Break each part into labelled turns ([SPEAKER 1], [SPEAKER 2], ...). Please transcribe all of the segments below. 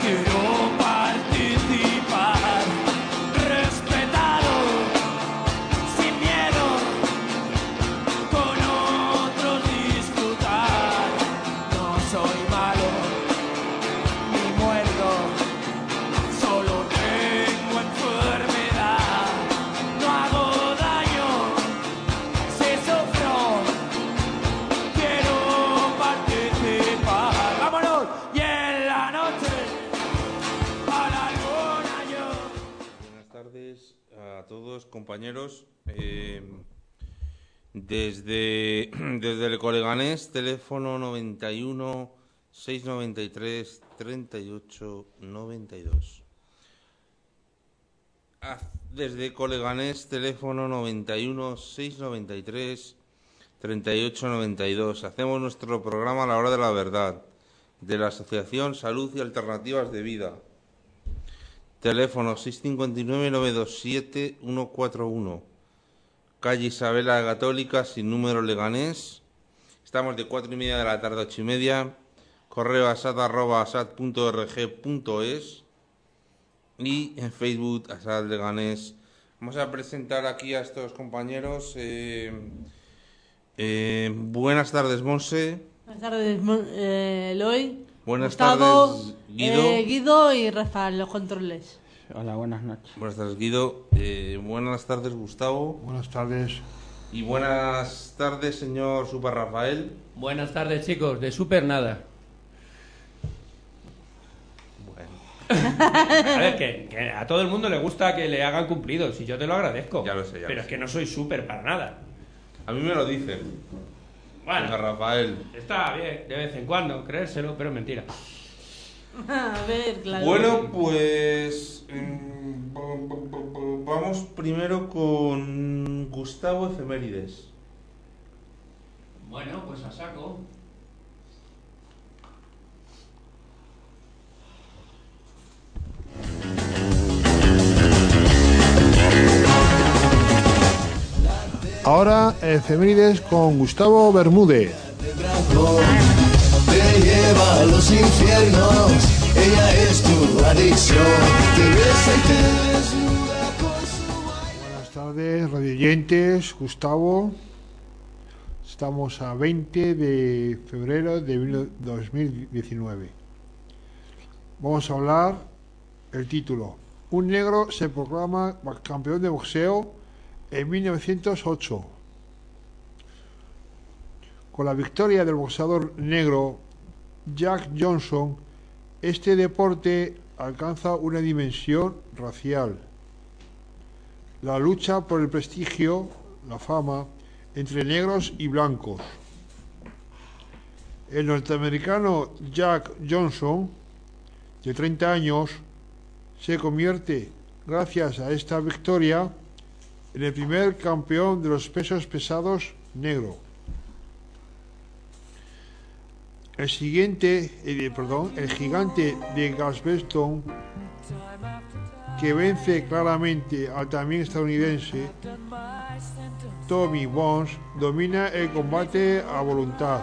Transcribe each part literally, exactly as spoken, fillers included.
[SPEAKER 1] quiero participar, respetado, sin miedo, con otros disfrutar. No soy malo ni muerto, solo tengo enfermedad. No hago daño si sufro, quiero participar. ¡Vámonos! Y en la noche a la luna yo.
[SPEAKER 2] Buenas tardes a todos, compañeros. Eh, desde, desde el Coleganés, teléfono noventa y uno, seiscientos noventa y tres, treinta y ocho, noventa y dos. Ah, Desde Coleganés, teléfono noventa y uno, seiscientos noventa y tres, treinta y ocho, noventa y dos. Hacemos nuestro programa a la hora de la verdad, de la Asociación Salud y Alternativas de Vida. Teléfono seis cinco nueve, nueve dos siete, uno cuatro uno. Calle Isabela Católica, sin número, Leganés. Estamos de cuatro y media de la tarde a ocho y media. Correo asad arroba asad punto org punto es. Y en Facebook, Asad Leganés. Vamos a presentar aquí a estos compañeros. Eh, eh, buenas tardes, Monse.
[SPEAKER 3] Buenas tardes, Mon- eh, Eloy.
[SPEAKER 2] Buenas
[SPEAKER 3] Gustavo,
[SPEAKER 2] tardes, Guido.
[SPEAKER 3] eh, Guido y Rafael, los controles.
[SPEAKER 4] Hola, buenas noches.
[SPEAKER 2] Buenas tardes, Guido. Eh, buenas tardes, Gustavo.
[SPEAKER 5] Buenas tardes.
[SPEAKER 2] Y buenas tardes, señor Super Rafael.
[SPEAKER 6] Buenas tardes, chicos, de Super nada.
[SPEAKER 2] Bueno,
[SPEAKER 6] A ver, que, que a todo el mundo le gusta que le hagan cumplidos y yo te lo agradezco.
[SPEAKER 2] Ya lo sé, ya
[SPEAKER 6] Pero
[SPEAKER 2] lo
[SPEAKER 6] es
[SPEAKER 2] sé.
[SPEAKER 6] que no soy Super para nada.
[SPEAKER 2] a mí me lo dicen,
[SPEAKER 6] Bueno,
[SPEAKER 2] señor Rafael.
[SPEAKER 6] está bien, de vez en cuando, creérselo, pero es mentira.
[SPEAKER 3] A ver, claro.
[SPEAKER 2] Bueno, pues mm, v- v- v- vamos primero con Gustavo Efemérides.
[SPEAKER 6] Bueno, pues a saco.
[SPEAKER 5] Ahora, efemérides con Gustavo Bermúdez.
[SPEAKER 7] Te lleva a los infiernos, ella es tu adicción, te besa y te desnuda con su baile.
[SPEAKER 5] Buenas tardes, radioyentes. Gustavo. Estamos a veinte de febrero de dos mil diecinueve. Vamos a hablar el título. Un negro se proclama campeón de boxeo en mil novecientos ocho. Con la victoria del boxeador negro Jack Johnson, este deporte alcanza una dimensión racial. La lucha por el prestigio, la fama, entre negros y blancos. El norteamericano Jack Johnson, de treinta años, se convierte, gracias a esta victoria, en el primer campeón de los pesos pesados negro. El siguiente, eh, perdón, el gigante de Galveston, que vence claramente al también estadounidense Tommy Bones, domina el combate a voluntad.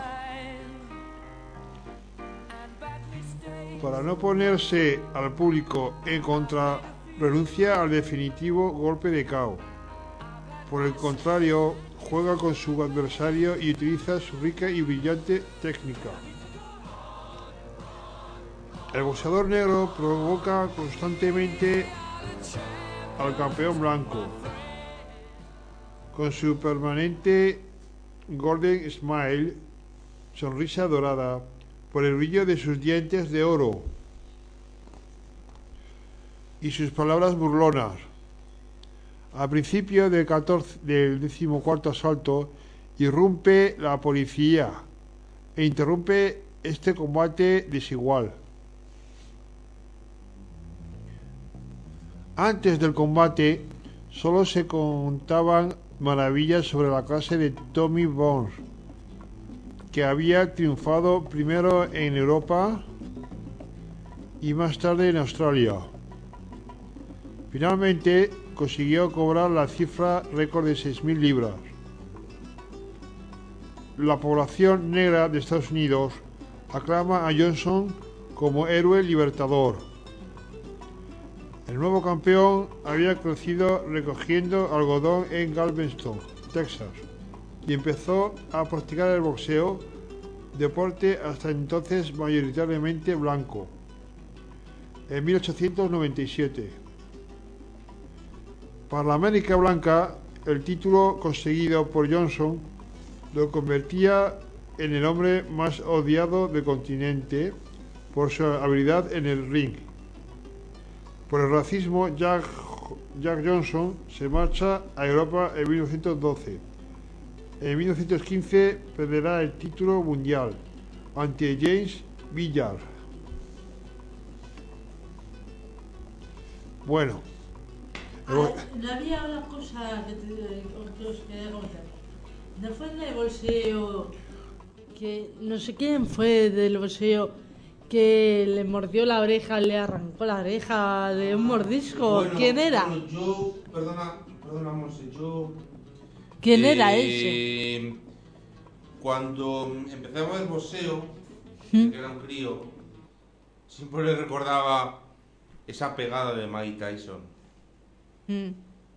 [SPEAKER 5] Para no ponerse al público en contra, renuncia al definitivo golpe de K O. Por el contrario, juega con su adversario y utiliza su rica y brillante técnica. El boxeador negro provoca constantemente al campeón blanco con su permanente Golden Smile, sonrisa dorada, por el brillo de sus dientes de oro y sus palabras burlonas. Al principio del, catorce, del decimocuarto asalto, irrumpe la policía e interrumpe este combate desigual. Antes del combate, solo se contaban maravillas sobre la clase de Tommy Bones, que había triunfado primero en Europa y más tarde en Australia. Finalmente consiguió cobrar la cifra récord de seis mil libras. La población negra de Estados Unidos aclama a Johnson como héroe libertador. El nuevo campeón había crecido recogiendo algodón en Galveston, Texas, y empezó a practicar el boxeo, deporte hasta entonces mayoritariamente blanco, en mil ochocientos noventa y siete. Para la América Blanca, el título conseguido por Johnson lo convertía en el hombre más odiado del continente por su habilidad en el ring. Por el racismo, Jack, Jack Johnson se marcha a Europa en mil novecientos doce. En mil novecientos quince perderá el título mundial ante James Villar. Bueno.
[SPEAKER 3] Ah, no había una cosa que, te, que os quería comentar. ¿No fue en el bolseo que no sé quién fue del bolseo que le mordió la oreja, le arrancó la oreja de un mordisco?
[SPEAKER 2] Bueno,
[SPEAKER 3] ¿Quién era?
[SPEAKER 2] Bueno, yo, perdona, perdona, Monse, yo...
[SPEAKER 3] ¿Quién
[SPEAKER 2] eh,
[SPEAKER 3] era ese?
[SPEAKER 2] Cuando empecé a ver boxeo,
[SPEAKER 3] ¿Mm?
[SPEAKER 2] que era un crío, siempre le recordaba esa pegada de Mike Tyson.
[SPEAKER 3] Mm.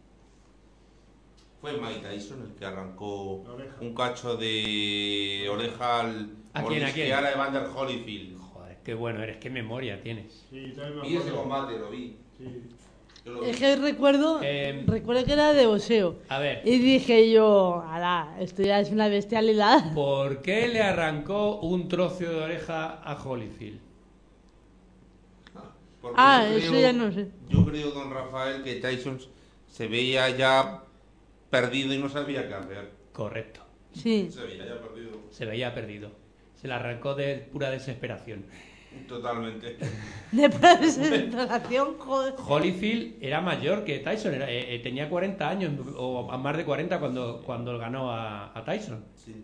[SPEAKER 2] Fue Mike Tyson el que arrancó un cacho de oreja al
[SPEAKER 6] ¿A quién, a quién?
[SPEAKER 2] a Evander Holyfield.
[SPEAKER 6] Joder, qué bueno eres, qué memoria tienes.
[SPEAKER 5] Sí, también me
[SPEAKER 2] Vi ese
[SPEAKER 5] acuerdo.
[SPEAKER 2] combate, lo vi.
[SPEAKER 5] Sí.
[SPEAKER 2] Yo lo vi.
[SPEAKER 3] Es que recuerdo,
[SPEAKER 6] Eh,
[SPEAKER 3] recuerdo que era de boxeo.
[SPEAKER 6] A ver,
[SPEAKER 3] Y dije yo, ala, esto ya es una bestialidad.
[SPEAKER 6] ¿por qué le arrancó un trozo de oreja a Holyfield?
[SPEAKER 2] Porque
[SPEAKER 3] Ah,
[SPEAKER 2] yo
[SPEAKER 3] eso
[SPEAKER 2] creo-
[SPEAKER 3] ya no sé.
[SPEAKER 2] Yo creo, don Rafael, que Tyson se veía ya perdido y no sabía qué hacer.
[SPEAKER 6] Correcto,
[SPEAKER 3] Sí.
[SPEAKER 2] Se veía ya perdido.
[SPEAKER 6] se veía perdido. Se le arrancó de pura desesperación.
[SPEAKER 2] Totalmente.
[SPEAKER 3] De presentación, joder.
[SPEAKER 6] Holyfield era mayor que Tyson, era, eh, eh, tenía cuarenta años o más de cuarenta cuando, cuando ganó a, a Tyson.
[SPEAKER 2] Sí.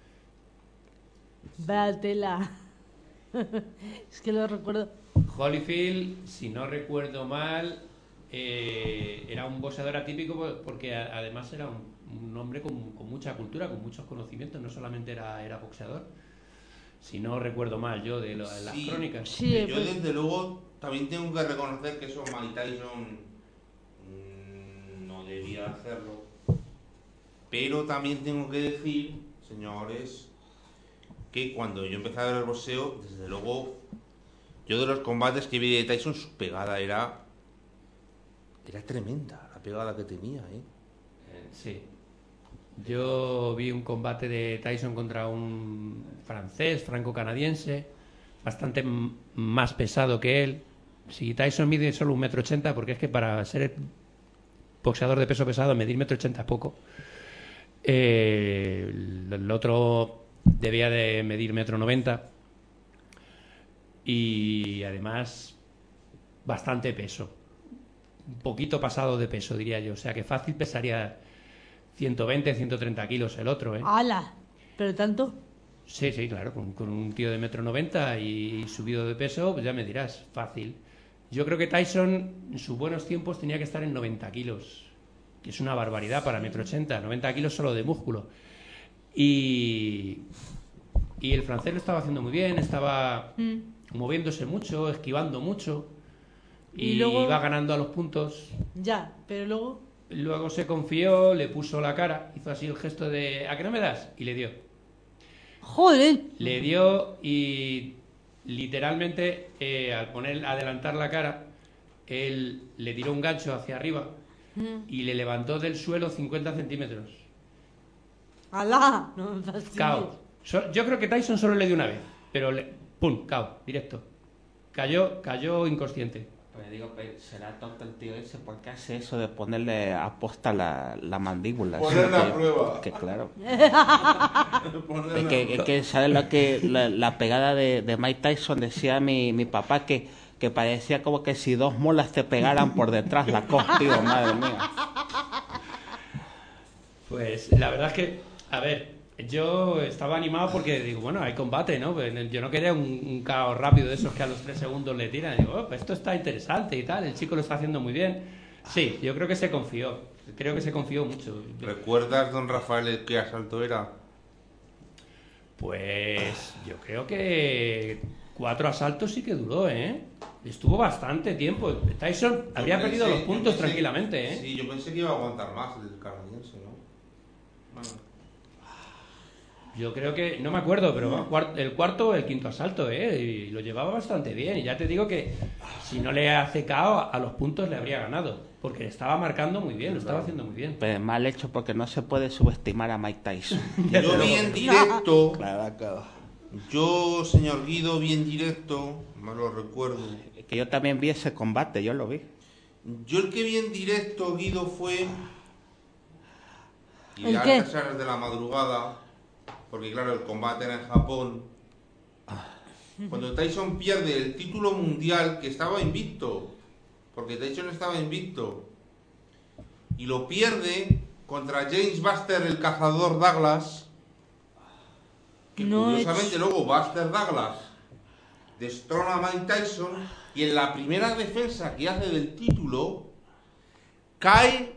[SPEAKER 3] Vaya tela. Es que lo recuerdo.
[SPEAKER 6] Holyfield, si no recuerdo mal, eh, era un boxeador atípico por- porque a- además era un, un hombre con, con mucha cultura, con muchos conocimientos, no solamente era, era boxeador. Si no recuerdo mal yo de, lo- de las
[SPEAKER 2] Sí.
[SPEAKER 6] crónicas.
[SPEAKER 3] Sí,
[SPEAKER 2] Yo
[SPEAKER 3] pues-
[SPEAKER 2] desde luego también tengo que reconocer que eso Mike Tyson mm, no debía hacerlo. Pero también tengo que decir, señores, que cuando yo empecé a ver el boxeo, desde luego, yo de los combates que vi de Tyson, su pegada era era tremenda, la pegada que tenía, ¿eh?
[SPEAKER 6] Eh, Sí. Yo vi un combate de Tyson contra un francés, franco-canadiense, bastante m- más pesado que él. Si Tyson mide solo un metro ochenta, porque es que para ser boxeador de peso pesado medir metro ochenta es poco. Eh, el, el otro debía de medir metro noventa y además bastante peso, un poquito pasado de peso diría yo, o sea que fácil pesaría ciento veinte, ciento treinta kilos el otro, ¿eh?
[SPEAKER 3] ¡Hala! ¿Pero tanto?
[SPEAKER 6] Sí, sí, claro, con, con un tío de metro noventa y subido de peso, pues ya me dirás, fácil. Yo creo que Tyson en sus buenos tiempos tenía que estar en noventa kilos, que es una barbaridad para metro ochenta, noventa kilos solo de músculo. Y, y el francés lo estaba haciendo muy bien, estaba
[SPEAKER 3] Mm.
[SPEAKER 6] moviéndose mucho, esquivando mucho y,
[SPEAKER 3] Y luego-
[SPEAKER 6] iba ganando a los puntos.
[SPEAKER 3] Ya, pero luego...
[SPEAKER 6] Luego se confió, le puso la cara, hizo así el gesto de ¿a qué no me das? Y le dio.
[SPEAKER 3] ¡Joder!
[SPEAKER 6] Le dio y literalmente eh, al poner adelantar la cara, él le tiró un gancho hacia arriba
[SPEAKER 3] Mm.
[SPEAKER 6] y le levantó del suelo cincuenta centímetros.
[SPEAKER 3] ¡Hala! No me fastidies.
[SPEAKER 6] Cao. So- yo creo que Tyson solo le dio una vez, pero le, ¡pum! Cao, directo. Cayó, cayó inconsciente.
[SPEAKER 4] Pues digo, pues, será tonto el tío ese, ¿por qué hace eso de ponerle a posta la, la mandíbula?
[SPEAKER 2] Poner
[SPEAKER 4] Eso
[SPEAKER 2] la
[SPEAKER 4] que-
[SPEAKER 2] prueba.
[SPEAKER 4] Que claro.
[SPEAKER 2] Ponerle
[SPEAKER 4] Es que, es que ¿sabes lo que la, la pegada de, de Mike Tyson? Decía mi, mi papá que, que parecía como que si dos mulas te pegaran por detrás la cosa, tío, madre mía.
[SPEAKER 6] Pues la verdad es que, a ver, yo estaba animado porque digo, bueno, hay combate, ¿no? Pues yo no quería un, un caos rápido de esos que a los tres segundos le tiran. Digo, oh, pues esto está interesante y tal, el chico lo está haciendo muy bien. Sí, yo creo que se confió, creo que se confió mucho.
[SPEAKER 2] ¿Recuerdas, don Rafael, qué asalto era?
[SPEAKER 6] Pues yo creo que cuatro asaltos sí que duró, ¿eh? Estuvo bastante tiempo. Tyson
[SPEAKER 2] Yo
[SPEAKER 6] habría
[SPEAKER 2] pensé-
[SPEAKER 6] perdido los
[SPEAKER 2] yo
[SPEAKER 6] puntos
[SPEAKER 2] pensé-
[SPEAKER 6] tranquilamente, ¿eh?
[SPEAKER 2] Sí, yo pensé que iba a aguantar más el canadiense, ¿no? Bueno.
[SPEAKER 6] Yo creo que, no me acuerdo, pero va, cuar- el cuarto o el quinto asalto, ¿eh? Y lo llevaba bastante bien. Y ya te digo que si no le hace K O a los puntos le habría ganado. Porque estaba marcando muy bien, lo estaba haciendo muy bien.
[SPEAKER 4] Pero mal hecho porque no se puede subestimar a Mike Tyson.
[SPEAKER 2] Yo vi en directo,
[SPEAKER 4] Claro, claro.
[SPEAKER 2] yo, señor Guido, vi en directo, me lo recuerdo.
[SPEAKER 4] Que yo también vi ese combate, yo lo vi.
[SPEAKER 2] Yo el que vi en directo, Guido, fue... Y
[SPEAKER 3] ¿El
[SPEAKER 2] a
[SPEAKER 3] qué?
[SPEAKER 2] altas horas de la madrugada, porque claro, el combate era en Japón. Cuando Tyson pierde el título mundial, que estaba invicto, porque Tyson estaba invicto, y lo pierde contra James Buster, el cazador Douglas, que
[SPEAKER 3] No
[SPEAKER 2] curiosamente
[SPEAKER 3] es-
[SPEAKER 2] luego Buster Douglas destrona a Mike Tyson, y en la primera defensa que hace del título, cae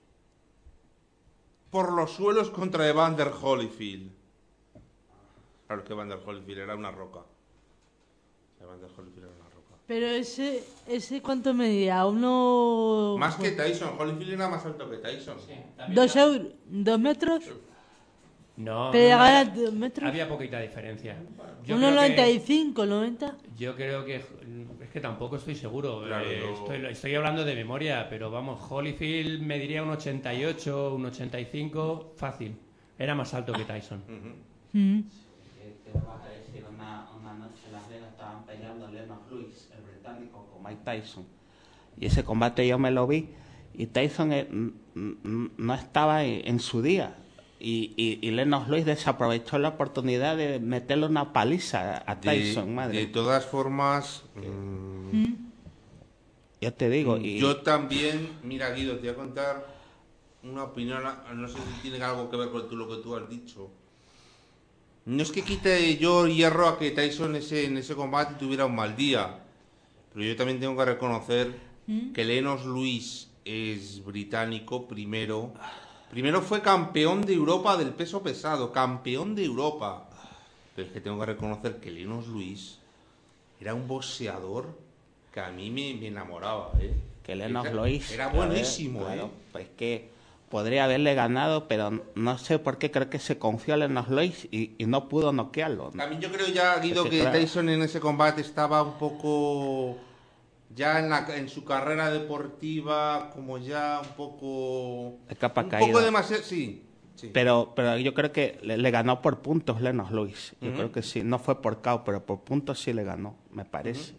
[SPEAKER 2] por los suelos contra Evander Holyfield. Claro que Evander Holyfield era una roca. Evander Holyfield era una roca.
[SPEAKER 3] Pero ese, ese ¿cuánto medía? Uno...
[SPEAKER 2] Más que Tyson, Holyfield era más alto que Tyson.
[SPEAKER 3] ¿Dos, euros, ¿Dos metros?
[SPEAKER 6] No,
[SPEAKER 3] Pero
[SPEAKER 6] no, no,
[SPEAKER 3] gana
[SPEAKER 6] había-
[SPEAKER 3] dos metros.
[SPEAKER 6] había poquita diferencia. Yo
[SPEAKER 3] Uno
[SPEAKER 6] creo
[SPEAKER 3] noventa y
[SPEAKER 6] que-
[SPEAKER 3] cinco, noventa.
[SPEAKER 6] Yo creo que es que tampoco estoy seguro.
[SPEAKER 2] Claro,
[SPEAKER 6] eh,
[SPEAKER 2] yo-
[SPEAKER 6] estoy, estoy hablando de memoria, pero vamos, Holyfield me diría un ochenta y ocho, un ochenta y cinco, fácil. Era más alto que Tyson.
[SPEAKER 2] Ujú.
[SPEAKER 3] Mm.
[SPEAKER 4] ¿Qué me vas a decir? Una, una noche en Las Vegas estaban peleando Lennox Lewis, el británico, con Mike Tyson. Y ese combate yo me lo vi y Tyson eh, n- n- no estaba en, en su día. Y, y, y Lennox Lewis desaprovechó la oportunidad de meterle una paliza a Tyson,
[SPEAKER 2] De,
[SPEAKER 4] madre.
[SPEAKER 2] de todas formas, mm,
[SPEAKER 4] Yo te digo. Y,
[SPEAKER 2] yo también, mira Guido, te voy a contar una opinión, no sé si tiene algo que ver con tú- lo que tú has dicho. No es que quite yo hierro a que Tyson ese, en ese combate tuviera un mal día, pero yo también tengo que reconocer que Lennox Lewis es británico primero. Primero fue campeón de Europa del peso pesado, campeón de Europa. Pero es que tengo que reconocer que Lennox Lewis era un boxeador que a mí me, me enamoraba, ¿eh?
[SPEAKER 4] que Lennox
[SPEAKER 2] Era-
[SPEAKER 4] Lewis
[SPEAKER 2] Era
[SPEAKER 4] claro,
[SPEAKER 2] buenísimo,
[SPEAKER 4] claro,
[SPEAKER 2] ¿eh?
[SPEAKER 4] pues que podría haberle ganado, pero no sé por qué creo que se confió a Lennox Lewis y, y no pudo noquearlo.
[SPEAKER 2] También yo creo ya, Guido,
[SPEAKER 4] Es que
[SPEAKER 2] que
[SPEAKER 4] claro.
[SPEAKER 2] Tyson en ese combate estaba un poco... Ya en, la, en su carrera deportiva, como ya un poco...
[SPEAKER 4] De capa
[SPEAKER 2] un
[SPEAKER 4] caída.
[SPEAKER 2] poco demasiado... Sí, sí.
[SPEAKER 4] Pero, pero yo creo que le, le ganó por puntos Lennox Lewis. Yo
[SPEAKER 2] Ujú.
[SPEAKER 4] creo que sí. No fue por K O, pero por puntos sí le ganó, me parece.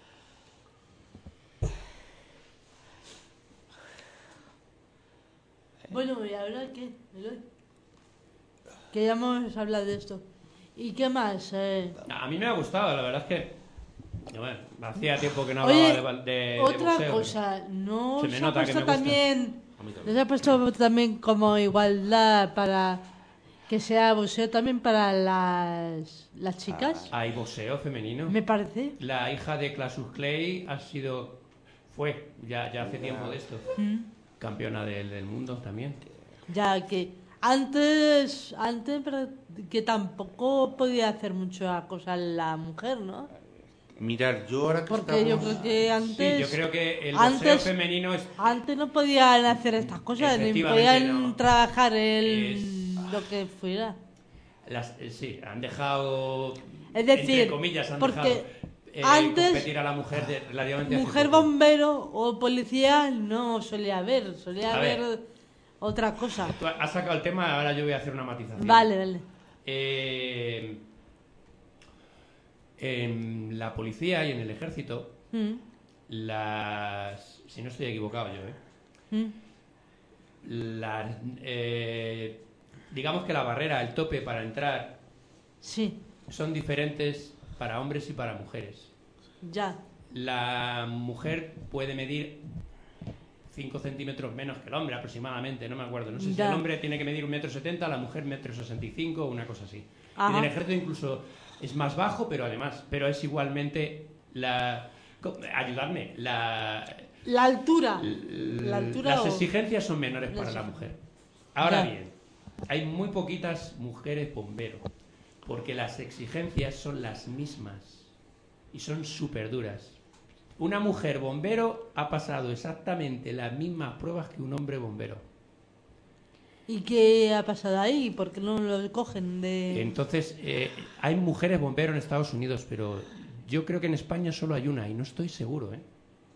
[SPEAKER 3] Bueno, ¿y ahora qué? Eloy? Que ya hemos hablado de esto. ¿Y qué más? Eh,
[SPEAKER 6] A mí me ha gustado, la verdad es que bueno, hacía tiempo que no hablaba
[SPEAKER 3] Oye,
[SPEAKER 6] de, ba- de- de
[SPEAKER 3] otra
[SPEAKER 6] boxeo,
[SPEAKER 3] cosa, ¿no
[SPEAKER 6] Se
[SPEAKER 3] se,
[SPEAKER 6] me
[SPEAKER 3] ha
[SPEAKER 6] nota que
[SPEAKER 3] puesto
[SPEAKER 6] me gusta.
[SPEAKER 3] también,
[SPEAKER 2] A mí también.
[SPEAKER 3] no se ha puesto también como igualdad para que sea boxeo también para las, las chicas?
[SPEAKER 6] pero hay boxeo femenino.
[SPEAKER 3] Me parece.
[SPEAKER 6] La hija de Cassius Clay ha sido, fue, ya, ya hace tiempo de esto,
[SPEAKER 3] Mm.
[SPEAKER 6] campeona del, del mundo también.
[SPEAKER 3] Ya que antes, antes pero que tampoco podía hacer mucho cosa la mujer, ¿no?
[SPEAKER 2] Mirar, yo ahora que
[SPEAKER 3] Porque yo
[SPEAKER 2] estamos...
[SPEAKER 3] creo que antes...
[SPEAKER 6] Sí, yo creo que el boxeo
[SPEAKER 3] antes-
[SPEAKER 6] femenino es
[SPEAKER 3] Antes no podían hacer estas cosas, ni
[SPEAKER 6] Efectivamente,
[SPEAKER 3] podían
[SPEAKER 6] no.
[SPEAKER 3] trabajar el,
[SPEAKER 6] Es-
[SPEAKER 3] lo que fuera.
[SPEAKER 6] Las, eh, sí, han dejado.
[SPEAKER 3] Es decir,
[SPEAKER 6] entre comillas, han
[SPEAKER 3] porque
[SPEAKER 6] dejado eh,
[SPEAKER 3] antes,
[SPEAKER 6] competir a la mujer de, relativamente hace
[SPEAKER 3] Mujer
[SPEAKER 6] poco.
[SPEAKER 3] bombero o policía no solía haber, solía
[SPEAKER 6] A
[SPEAKER 3] haber
[SPEAKER 6] ver.
[SPEAKER 3] otra cosa.
[SPEAKER 6] Tú has sacado el tema, ahora yo voy a hacer una matización.
[SPEAKER 3] Vale, vale.
[SPEAKER 6] Eh, en la policía y en el ejército,
[SPEAKER 3] Mm,
[SPEAKER 6] las. Si no estoy equivocado yo, ¿eh?
[SPEAKER 3] mm.
[SPEAKER 6] Las, eh, digamos que la barrera, el tope para entrar,
[SPEAKER 3] Sí,
[SPEAKER 6] son diferentes para hombres y para mujeres.
[SPEAKER 3] ya.
[SPEAKER 6] La mujer puede medir cinco centímetros menos que el hombre aproximadamente, no me acuerdo. No sé si
[SPEAKER 3] Ya.
[SPEAKER 6] el hombre tiene que medir un metro setenta, la mujer metro sesenta y cinco, una cosa así.
[SPEAKER 3] Ajá.
[SPEAKER 6] En el ejército incluso es más bajo, pero además, pero es igualmente la... co- Ayudadme, la...
[SPEAKER 3] La altura. La altura
[SPEAKER 6] Las
[SPEAKER 3] o-
[SPEAKER 6] exigencias son menores para
[SPEAKER 3] Las-
[SPEAKER 6] la mujer. Ahora
[SPEAKER 3] Ya.
[SPEAKER 6] bien, hay muy poquitas mujeres bomberos, porque las exigencias son las mismas y son súper duras. una mujer bombero ha pasado exactamente las mismas pruebas que un hombre bombero.
[SPEAKER 3] ¿Y qué ha pasado ahí? ¿Por qué no lo cogen de...?
[SPEAKER 6] Entonces, eh, hay mujeres bomberos en Estados Unidos, pero yo creo que en España solo hay una y no estoy seguro, ¿eh?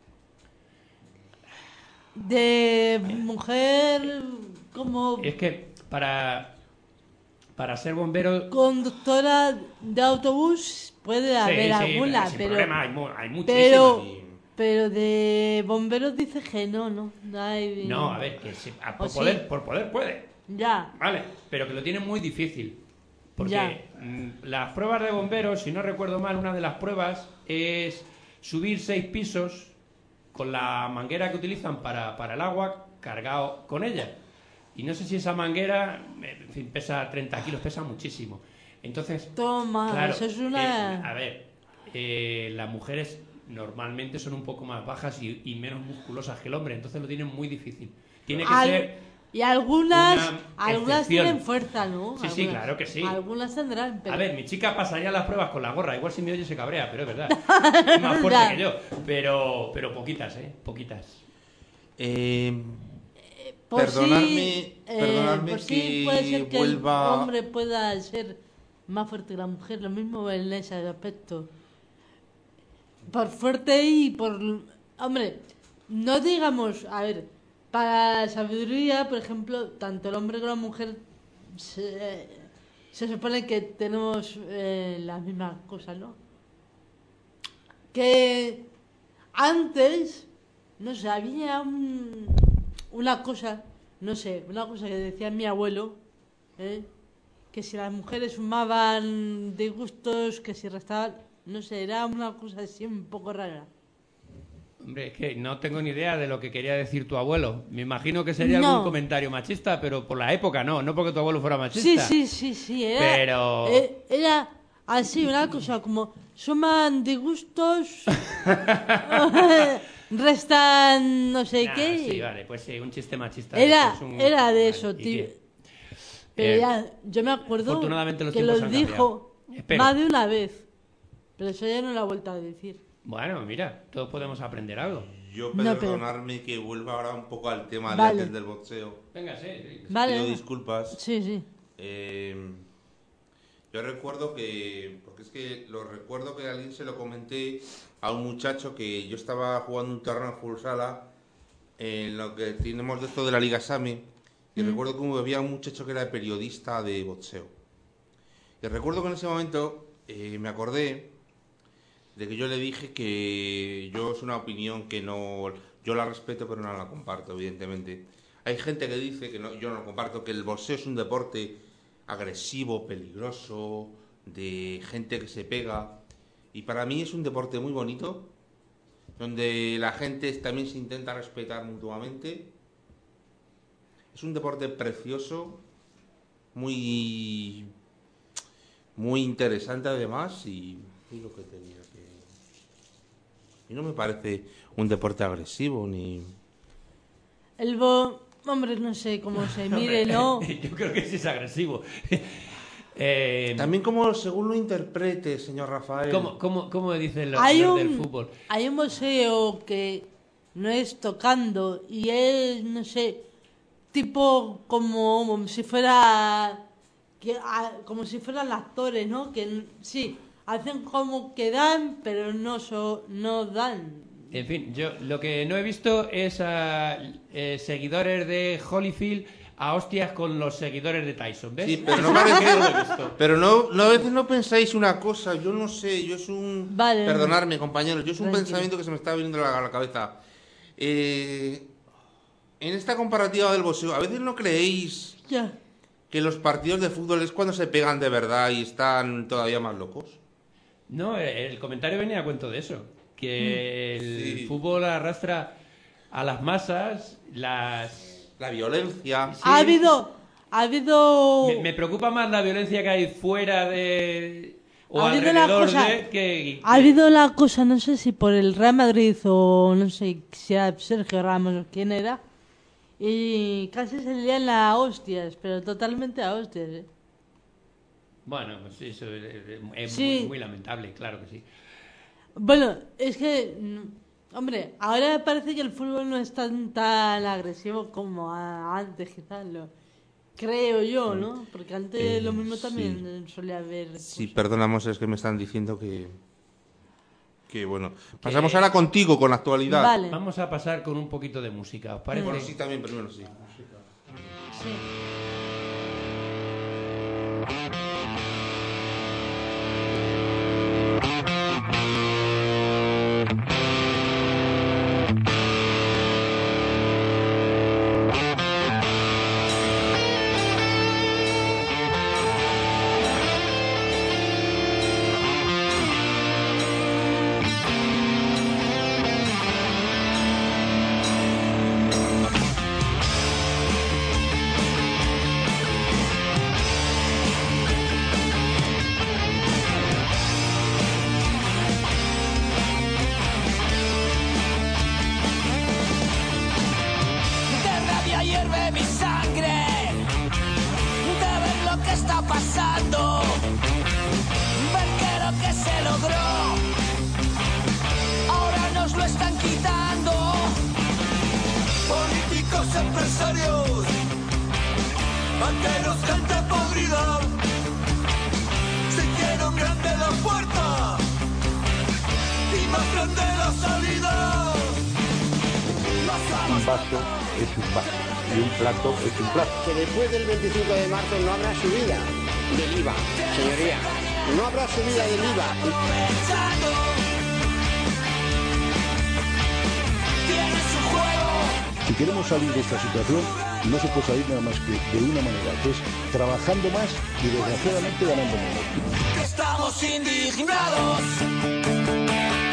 [SPEAKER 3] De mujer como
[SPEAKER 6] Es que para, para ser bombero...
[SPEAKER 3] conductora de autobús puede haber
[SPEAKER 6] sí,
[SPEAKER 3] alguna,
[SPEAKER 6] sin
[SPEAKER 3] pero...
[SPEAKER 6] problema, hay, mu- hay muchísimas.
[SPEAKER 3] Pero,
[SPEAKER 6] Y-
[SPEAKER 3] pero de bomberos dice que no, no. No, hay...
[SPEAKER 6] No, a ver, que si- a- por,
[SPEAKER 3] ¿O
[SPEAKER 6] poder,
[SPEAKER 3] sí?
[SPEAKER 6] por poder puede.
[SPEAKER 3] Ya.
[SPEAKER 6] Vale, pero que lo tiene muy difícil. Porque
[SPEAKER 3] Ya.
[SPEAKER 6] mm, las pruebas de bomberos, si no recuerdo mal, una de las pruebas es subir seis pisos con la manguera que utilizan para, para el agua cargado con ella. Y no sé si esa manguera, en fin, pesa treinta kilos, pesa muchísimo. Entonces,
[SPEAKER 3] Toma,
[SPEAKER 6] claro,
[SPEAKER 3] eso es una...
[SPEAKER 6] eh, a ver, eh, las mujeres normalmente son un poco más bajas y, y menos musculosas que el hombre, entonces lo tienen muy difícil. Tiene que
[SPEAKER 3] Al-
[SPEAKER 6] ser...
[SPEAKER 3] Y algunas,
[SPEAKER 6] una
[SPEAKER 3] algunas
[SPEAKER 6] excepción.
[SPEAKER 3] tienen fuerza, ¿no?
[SPEAKER 6] Sí, sí,
[SPEAKER 3] Algunas-
[SPEAKER 6] claro que sí.
[SPEAKER 3] Algunas tendrán, pero...
[SPEAKER 6] A ver, mi chica pasaría las pruebas con la gorra. Igual si me oye se cabrea, pero es verdad. Es más fuerte
[SPEAKER 3] Ya.
[SPEAKER 6] que yo. Pero, pero poquitas, ¿eh? Poquitas.
[SPEAKER 2] Eh,
[SPEAKER 3] Por
[SPEAKER 2] perdonadme,
[SPEAKER 3] sí, eh,
[SPEAKER 2] perdonadme
[SPEAKER 3] por sí
[SPEAKER 2] que
[SPEAKER 3] puede ser que
[SPEAKER 2] vuelva...
[SPEAKER 3] el hombre pueda ser más fuerte que la mujer, lo mismo en ese aspecto. Por fuerte y por... Hombre, no digamos, a ver, para la sabiduría, por ejemplo, tanto el hombre como la mujer se, se supone que tenemos eh, las mismas cosas, ¿no? Que antes, no sé, había un, una cosa, no sé, una cosa que decía mi abuelo, ¿eh? Que si las mujeres fumaban de gustos, que si restaban, no sé, era una cosa así un poco rara.
[SPEAKER 6] Hombre, es que no tengo ni idea de lo que quería decir tu abuelo. Me imagino que sería
[SPEAKER 3] No.
[SPEAKER 6] algún comentario machista, pero por la época no. No porque tu abuelo fuera
[SPEAKER 3] Sí,
[SPEAKER 6] machista.
[SPEAKER 3] sí, sí, sí, era,
[SPEAKER 6] Pero-
[SPEAKER 3] eh, era así, una cosa como, suman de gustos, restan no sé
[SPEAKER 6] Nah,
[SPEAKER 3] qué.
[SPEAKER 6] sí, vale, pues sí, un chiste machista.
[SPEAKER 3] Era,
[SPEAKER 6] Es un-
[SPEAKER 3] era de
[SPEAKER 6] vale,
[SPEAKER 3] eso,
[SPEAKER 6] ¿y
[SPEAKER 3] tío.
[SPEAKER 6] qué?
[SPEAKER 3] Pero
[SPEAKER 6] Eh,
[SPEAKER 3] ya, yo me acuerdo
[SPEAKER 6] afortunadamente los
[SPEAKER 3] que
[SPEAKER 6] tiempos
[SPEAKER 3] lo
[SPEAKER 6] han
[SPEAKER 3] dijo
[SPEAKER 6] cambiado. Espero.
[SPEAKER 3] más de una vez. Pero eso ya no lo ha vuelto a decir.
[SPEAKER 6] Bueno, mira, todos podemos aprender algo.
[SPEAKER 2] Yo
[SPEAKER 3] No, pero-
[SPEAKER 2] perdonarme que vuelva ahora un poco al tema de
[SPEAKER 3] Vale.
[SPEAKER 2] antes del boxeo.
[SPEAKER 6] Venga, sí. sí.
[SPEAKER 3] Vale.
[SPEAKER 2] Pido
[SPEAKER 3] venga.
[SPEAKER 2] disculpas.
[SPEAKER 3] Sí, sí.
[SPEAKER 2] Eh, yo recuerdo que, porque es que lo recuerdo que a alguien se lo comenté a un muchacho que yo estaba jugando un torneo en full sala en lo que tenemos de esto de la Liga Sami y recuerdo que había un muchacho que era periodista de boxeo. Y recuerdo que en ese momento eh, me acordé de que yo le dije que yo es una opinión que no, yo la respeto pero no la comparto, evidentemente. Hay gente que dice, que no, yo no lo comparto, que el boxeo es un deporte agresivo, peligroso, de gente que se pega. Y para mí es un deporte muy bonito, donde la gente también se intenta respetar mutuamente. Es un deporte precioso, muy, muy interesante además y, y lo que tenía que... Y no me parece un deporte agresivo ni...
[SPEAKER 3] El bo... Hombre, no sé cómo se mire, ¿no?
[SPEAKER 6] Yo creo que sí es agresivo. Eh,
[SPEAKER 2] También como según lo interprete, señor Rafael.
[SPEAKER 6] ¿cómo, cómo, cómo dicen los,
[SPEAKER 3] Hay
[SPEAKER 6] los
[SPEAKER 3] un,
[SPEAKER 6] del fútbol?
[SPEAKER 3] hay un museo que no es tocando y es, no sé, tipo como, como si fuera... Que, a- como si fueran actores, ¿no? Que n- sí, hacen como que dan, pero no, so, no dan.
[SPEAKER 6] En fin, yo lo que no he visto es a eh, seguidores de Holyfield a hostias con los seguidores de Tyson, ¿ves?
[SPEAKER 2] Sí, pero no
[SPEAKER 6] Eso
[SPEAKER 2] parece-
[SPEAKER 6] sí que no lo he visto.
[SPEAKER 2] Pero no, no, a veces no pensáis una cosa, yo no sé, yo es un...
[SPEAKER 3] Vale.
[SPEAKER 2] Perdonadme, compañeros, yo es un
[SPEAKER 3] Tranquilo.
[SPEAKER 2] pensamiento que se me está viniendo a la, a la cabeza. Eh, en esta comparativa del boxeo, ¿a veces no creéis
[SPEAKER 3] Ya.
[SPEAKER 2] que los partidos de fútbol es cuando se pegan de verdad y están todavía más locos?
[SPEAKER 6] No, el comentario venía a cuento de eso, que el
[SPEAKER 2] Sí.
[SPEAKER 6] fútbol arrastra a las masas, las...
[SPEAKER 2] La violencia...
[SPEAKER 6] Sí.
[SPEAKER 3] Ha habido... Ha habido...
[SPEAKER 6] Me, me preocupa más la violencia que hay fuera de... o
[SPEAKER 3] Ha habido la
[SPEAKER 6] alrededor
[SPEAKER 3] cosa-
[SPEAKER 6] de... que,
[SPEAKER 3] Ha habido la cosa, no sé si por el Real Madrid o no sé si era Sergio Ramos o quién era, y casi se lían a hostias, pero totalmente a hostias, ¿eh?
[SPEAKER 6] Bueno, pues eso es, es
[SPEAKER 3] Sí.
[SPEAKER 6] muy, muy lamentable, claro que sí.
[SPEAKER 3] Bueno, es que mm, Hombre, ahora parece que el fútbol no es tan, tan agresivo como a- antes, quizás, lo creo yo, ¿no? Porque antes
[SPEAKER 2] Eh,
[SPEAKER 3] lo mismo
[SPEAKER 2] sí.
[SPEAKER 3] también solía haber...
[SPEAKER 2] Sí,
[SPEAKER 3] cosas.
[SPEAKER 2] perdonamos, es que me están diciendo que... Que bueno. Pasamos ahora contigo, con la actualidad.
[SPEAKER 3] Vale.
[SPEAKER 6] Vamos a pasar con un poquito de música, ¿os parece?
[SPEAKER 2] Bueno, sí, también primero, sí.
[SPEAKER 3] Sí.
[SPEAKER 1] De rabia hierve mi sangre, de ver lo que está pasando, ver que lo que se logró, ahora nos lo están quitando. Políticos, empresarios, banqueros, gente podrida, se hicieron grande la puerta y más grande la salida.
[SPEAKER 8] Un vaso es un vaso y un plato es un plato.
[SPEAKER 9] Que después del veinticinco de marzo no habrá subida del I V A, señoría. No habrá subida del I V A.
[SPEAKER 1] Aprovechando, tiene su juego.
[SPEAKER 8] Si queremos salir de esta situación, no se puede salir nada más que de una manera, que es trabajando más y desgraciadamente ganando menos.
[SPEAKER 1] Que estamos indignados.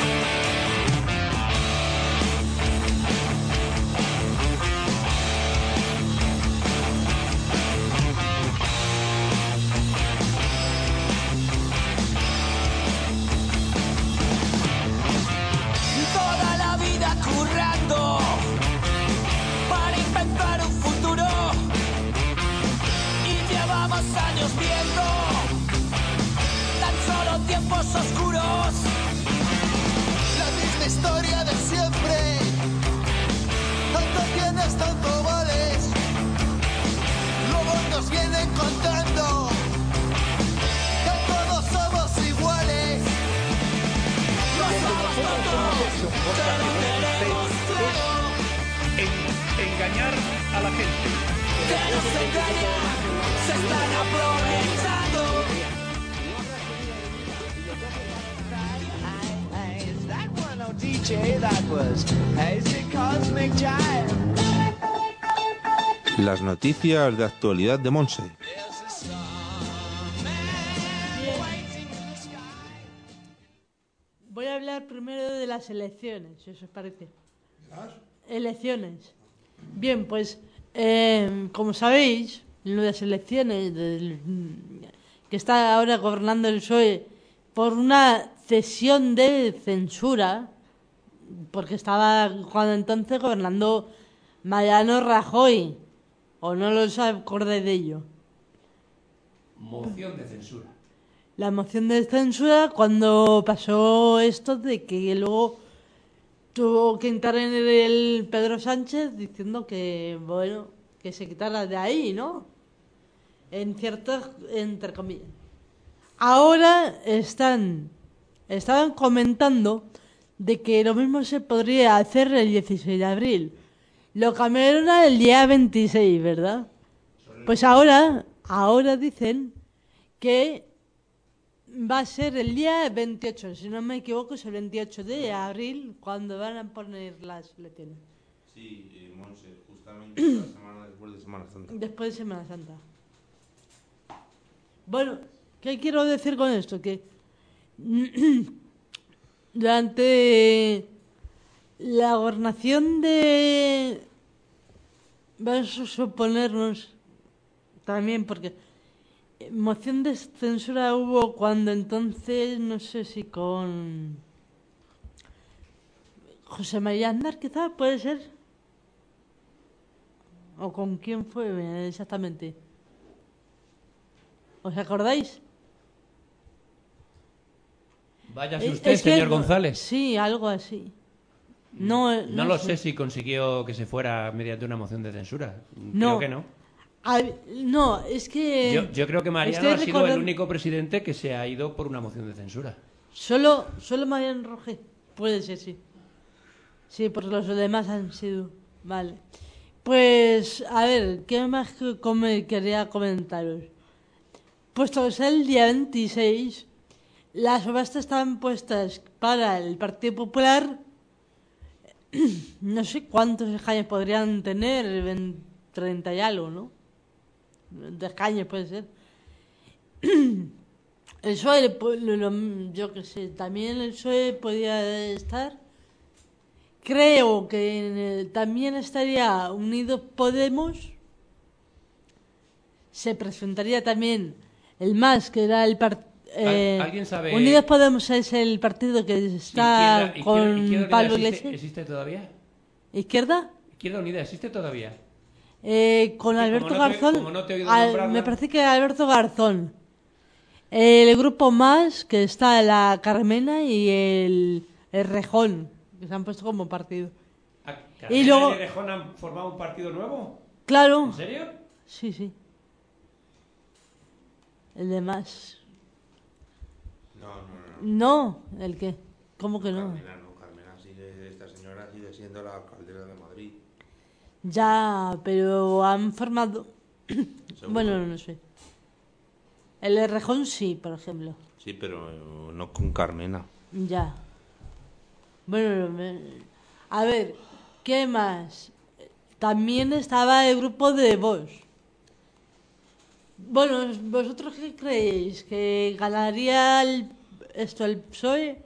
[SPEAKER 1] Toda la vida currando para inventar un futuro y llevamos años viendo tan solo tiempos oscuros. La misma historia de siempre, tanto tienes, tanto vales, luego nos vienen contando que todos somos iguales. No somos tontos, pero queremos todo.
[SPEAKER 10] Engañar a la gente.
[SPEAKER 1] Que nos engañan, se están aprovechando.
[SPEAKER 7] D J, that was Hazy Cosmic Jive.
[SPEAKER 2] Las noticias de actualidad de Monse.
[SPEAKER 3] Voy a hablar primero de las elecciones, si os parece. Elecciones. Bien, pues, eh, como sabéis, lo de las elecciones del- que está ahora gobernando el P S O E por una cesión de censura, porque estaba cuando entonces gobernando Mariano Rajoy, o no os acordáis de ello.
[SPEAKER 6] Moción de censura.
[SPEAKER 3] La moción de censura cuando pasó esto de que luego tuvo que entrar en el Pedro Sánchez diciendo que, bueno, que se quitara de ahí, ¿no? En ciertas, entre comillas. Ahora están, estaban comentando de que lo mismo se podría hacer el dieciséis de abril. Lo cambiaron al día veintiséis, ¿verdad? Pues ahora, ahora dicen que va a ser el día veintiocho, si no me equivoco, es el veintiocho de abril cuando van a poner las elecciones.
[SPEAKER 2] Sí, eh, Monse, justamente la semana después de Semana Santa.
[SPEAKER 3] Después de Semana Santa. Bueno, ¿qué quiero decir con esto? Que durante la gobernación de... Vamos a suponernos también, porque moción de censura hubo cuando entonces, no sé si con José María Aznar, quizás, puede ser. ¿O con quién fue exactamente? ¿Os acordáis?
[SPEAKER 6] Váyase
[SPEAKER 3] Es-
[SPEAKER 6] usted,
[SPEAKER 3] es que
[SPEAKER 6] señor
[SPEAKER 3] no-
[SPEAKER 6] González.
[SPEAKER 3] Sí, algo así. No,
[SPEAKER 6] No,
[SPEAKER 3] no
[SPEAKER 6] lo
[SPEAKER 3] sé.
[SPEAKER 6] sé si consiguió que se fuera mediante una moción de censura.
[SPEAKER 3] No.
[SPEAKER 6] Creo que no.
[SPEAKER 3] A- no, es que...
[SPEAKER 6] Yo, yo creo que Mariano
[SPEAKER 3] estoy
[SPEAKER 6] ha sido
[SPEAKER 3] recordando-
[SPEAKER 6] el único presidente que se ha ido por una moción de censura.
[SPEAKER 3] Solo, solo Mariano Rajoy. Puede ser, sí. Sí, porque los demás han sido... Vale. Pues, a ver, ¿qué más que come- quería comentaros? Puesto que es el día veintiséis, las subastas estaban puestas para el Partido Popular. No sé cuántos escaños podrían tener, en treinta y algo, ¿no? De escaños puede ser. El P S O E, pues, lo- lo- yo qué sé, también el P S O E podía estar. Creo que en el- también estaría Unidos Podemos. Se presentaría también el M A S, que era el partido...
[SPEAKER 6] ¿Al- alguien sabe-
[SPEAKER 3] Unidos Podemos es el partido que está
[SPEAKER 6] Izquierda-
[SPEAKER 3] con
[SPEAKER 6] Izquierda- Izquierda
[SPEAKER 3] Pablo
[SPEAKER 6] Unida
[SPEAKER 3] Iglesias.
[SPEAKER 6] existe, ¿existe todavía?
[SPEAKER 3] ¿Izquierda?
[SPEAKER 6] Izquierda Unida existe todavía.
[SPEAKER 3] Eh, con
[SPEAKER 6] Que
[SPEAKER 3] Alberto
[SPEAKER 6] como no te-
[SPEAKER 3] Garzón.
[SPEAKER 6] como no te he oído
[SPEAKER 3] al-
[SPEAKER 6] nombrarla.
[SPEAKER 3] me parece que Alberto Garzón. El grupo más, que está la Carmena y el, el Rejón, que se han puesto como partido.
[SPEAKER 6] Ah,
[SPEAKER 3] Y
[SPEAKER 6] ¿Carmena
[SPEAKER 3] luego-
[SPEAKER 6] y Rejón han formado un partido nuevo?
[SPEAKER 3] Claro.
[SPEAKER 6] ¿En serio?
[SPEAKER 3] Sí, sí. El de más.
[SPEAKER 2] No, no, no.
[SPEAKER 3] No, ¿el qué? ¿Cómo que no?
[SPEAKER 2] Carmena no, Carmena sigue, esta señora sigue siendo la alcaldesa de Madrid.
[SPEAKER 3] Ya, pero han formado... bueno, no sé. El de Rejón sí, por ejemplo.
[SPEAKER 2] Sí, pero eh, no con Carmena.
[SPEAKER 3] Ya. Bueno, me- a ver, ¿qué más? También estaba el grupo de Vox. Bueno, ¿vosotros qué creéis? ¿Que ganaría el- esto el P S O E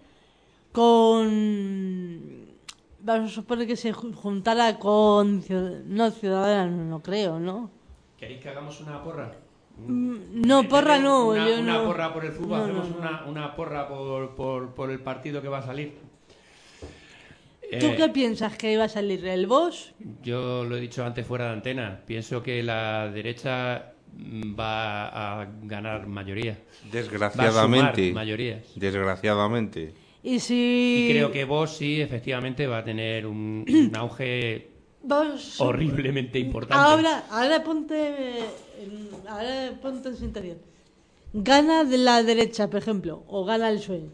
[SPEAKER 3] con... Vamos a suponer que se ju- juntara con... Ciud- No, Ciudadanos, no creo, ¿no?
[SPEAKER 6] ¿Queréis que hagamos una porra?
[SPEAKER 3] Mm, No, porra no,
[SPEAKER 6] Una,
[SPEAKER 3] yo
[SPEAKER 6] una
[SPEAKER 3] no.
[SPEAKER 6] porra por el fútbol,
[SPEAKER 3] No,
[SPEAKER 6] hacemos
[SPEAKER 3] no, no.
[SPEAKER 6] Una, una porra por, por, por el partido que va a salir.
[SPEAKER 3] ¿Tú
[SPEAKER 6] Eh,
[SPEAKER 3] qué piensas que iba a salir? ¿El Vox?
[SPEAKER 6] Yo lo he dicho antes fuera de antena. Pienso que la derecha mm, va a ganar mayoría.
[SPEAKER 2] Desgraciadamente.
[SPEAKER 6] Va a sumar mayorías.
[SPEAKER 2] Desgraciadamente.
[SPEAKER 3] Y si...
[SPEAKER 6] Y creo que Vox sí, efectivamente, va a tener un, un auge
[SPEAKER 3] Vox-
[SPEAKER 6] horriblemente importante.
[SPEAKER 3] Ahora, ahora ponte, en- ahora ponte en sintonía. Gana de la derecha, por ejemplo, o gana el P S O E.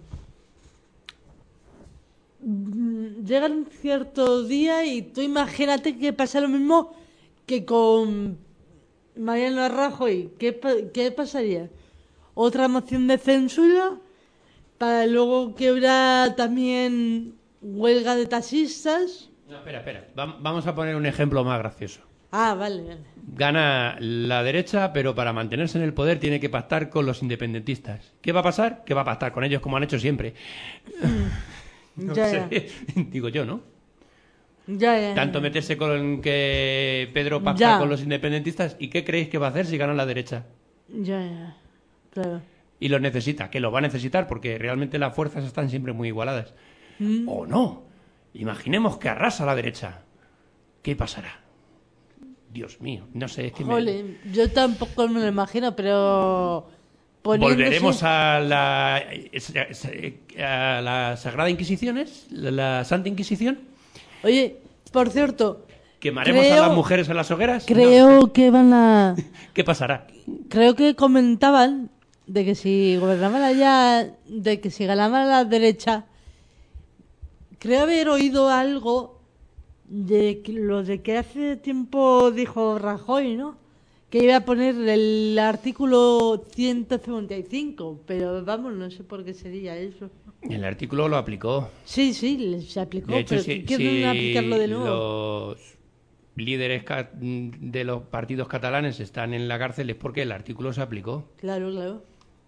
[SPEAKER 3] Mm, Llega un cierto día y tú imagínate que pasa lo mismo que con Mariano Rajoy. ¿Qué, pa- qué pasaría? Otra moción de censura para luego que hubiera también huelga de taxistas.
[SPEAKER 6] No, espera, espera. Va- vamos a poner un ejemplo más gracioso.
[SPEAKER 3] Ah, vale, vale.
[SPEAKER 6] Gana la derecha, pero para mantenerse en el poder tiene que pactar con los independentistas. ¿Qué va a pasar? Que va a pactar con ellos como han hecho siempre. No
[SPEAKER 3] Ya,
[SPEAKER 6] sé, digo yo, ¿no?
[SPEAKER 3] Ya, ya,
[SPEAKER 6] Tanto
[SPEAKER 3] ya.
[SPEAKER 6] meterse con que Pedro pacta
[SPEAKER 3] Ya.
[SPEAKER 6] con los independentistas. ¿Y qué creéis que va a hacer si gana la derecha?
[SPEAKER 3] Ya, ya. Claro.
[SPEAKER 6] Y lo necesita, que lo va a necesitar porque realmente las fuerzas están siempre muy igualadas.
[SPEAKER 3] Mm.
[SPEAKER 6] ¿O no? Imaginemos que arrasa la derecha. ¿Qué pasará? Dios mío, no sé, es que me...
[SPEAKER 3] Jolín, yo tampoco me lo imagino, pero... poniéndose-
[SPEAKER 6] ¿Volveremos a la, a la Sagrada Inquisición, ¿es? ¿La, la Santa Inquisición?
[SPEAKER 3] Oye, por cierto,
[SPEAKER 6] ¿Quemaremos
[SPEAKER 3] Creo-
[SPEAKER 6] a las mujeres en las hogueras?
[SPEAKER 3] creo
[SPEAKER 6] No.
[SPEAKER 3] que van a...
[SPEAKER 6] ¿Qué pasará?
[SPEAKER 3] Creo que comentaban de que si gobernaban allá, de que si ganaban a la derecha, creo haber oído algo de que- lo de que hace tiempo dijo Rajoy, ¿no? Que iba a poner el artículo ciento cincuenta y cinco, pero vamos, no sé por qué sería eso.
[SPEAKER 6] El artículo lo aplicó.
[SPEAKER 3] Sí, sí, se aplicó,
[SPEAKER 6] De hecho,
[SPEAKER 3] pero
[SPEAKER 6] si,
[SPEAKER 3] ¿quieren
[SPEAKER 6] si
[SPEAKER 3] aplicarlo de nuevo?
[SPEAKER 6] los líderes ca- de los partidos catalanes están en la cárcel es porque el artículo se aplicó.
[SPEAKER 3] Claro, claro.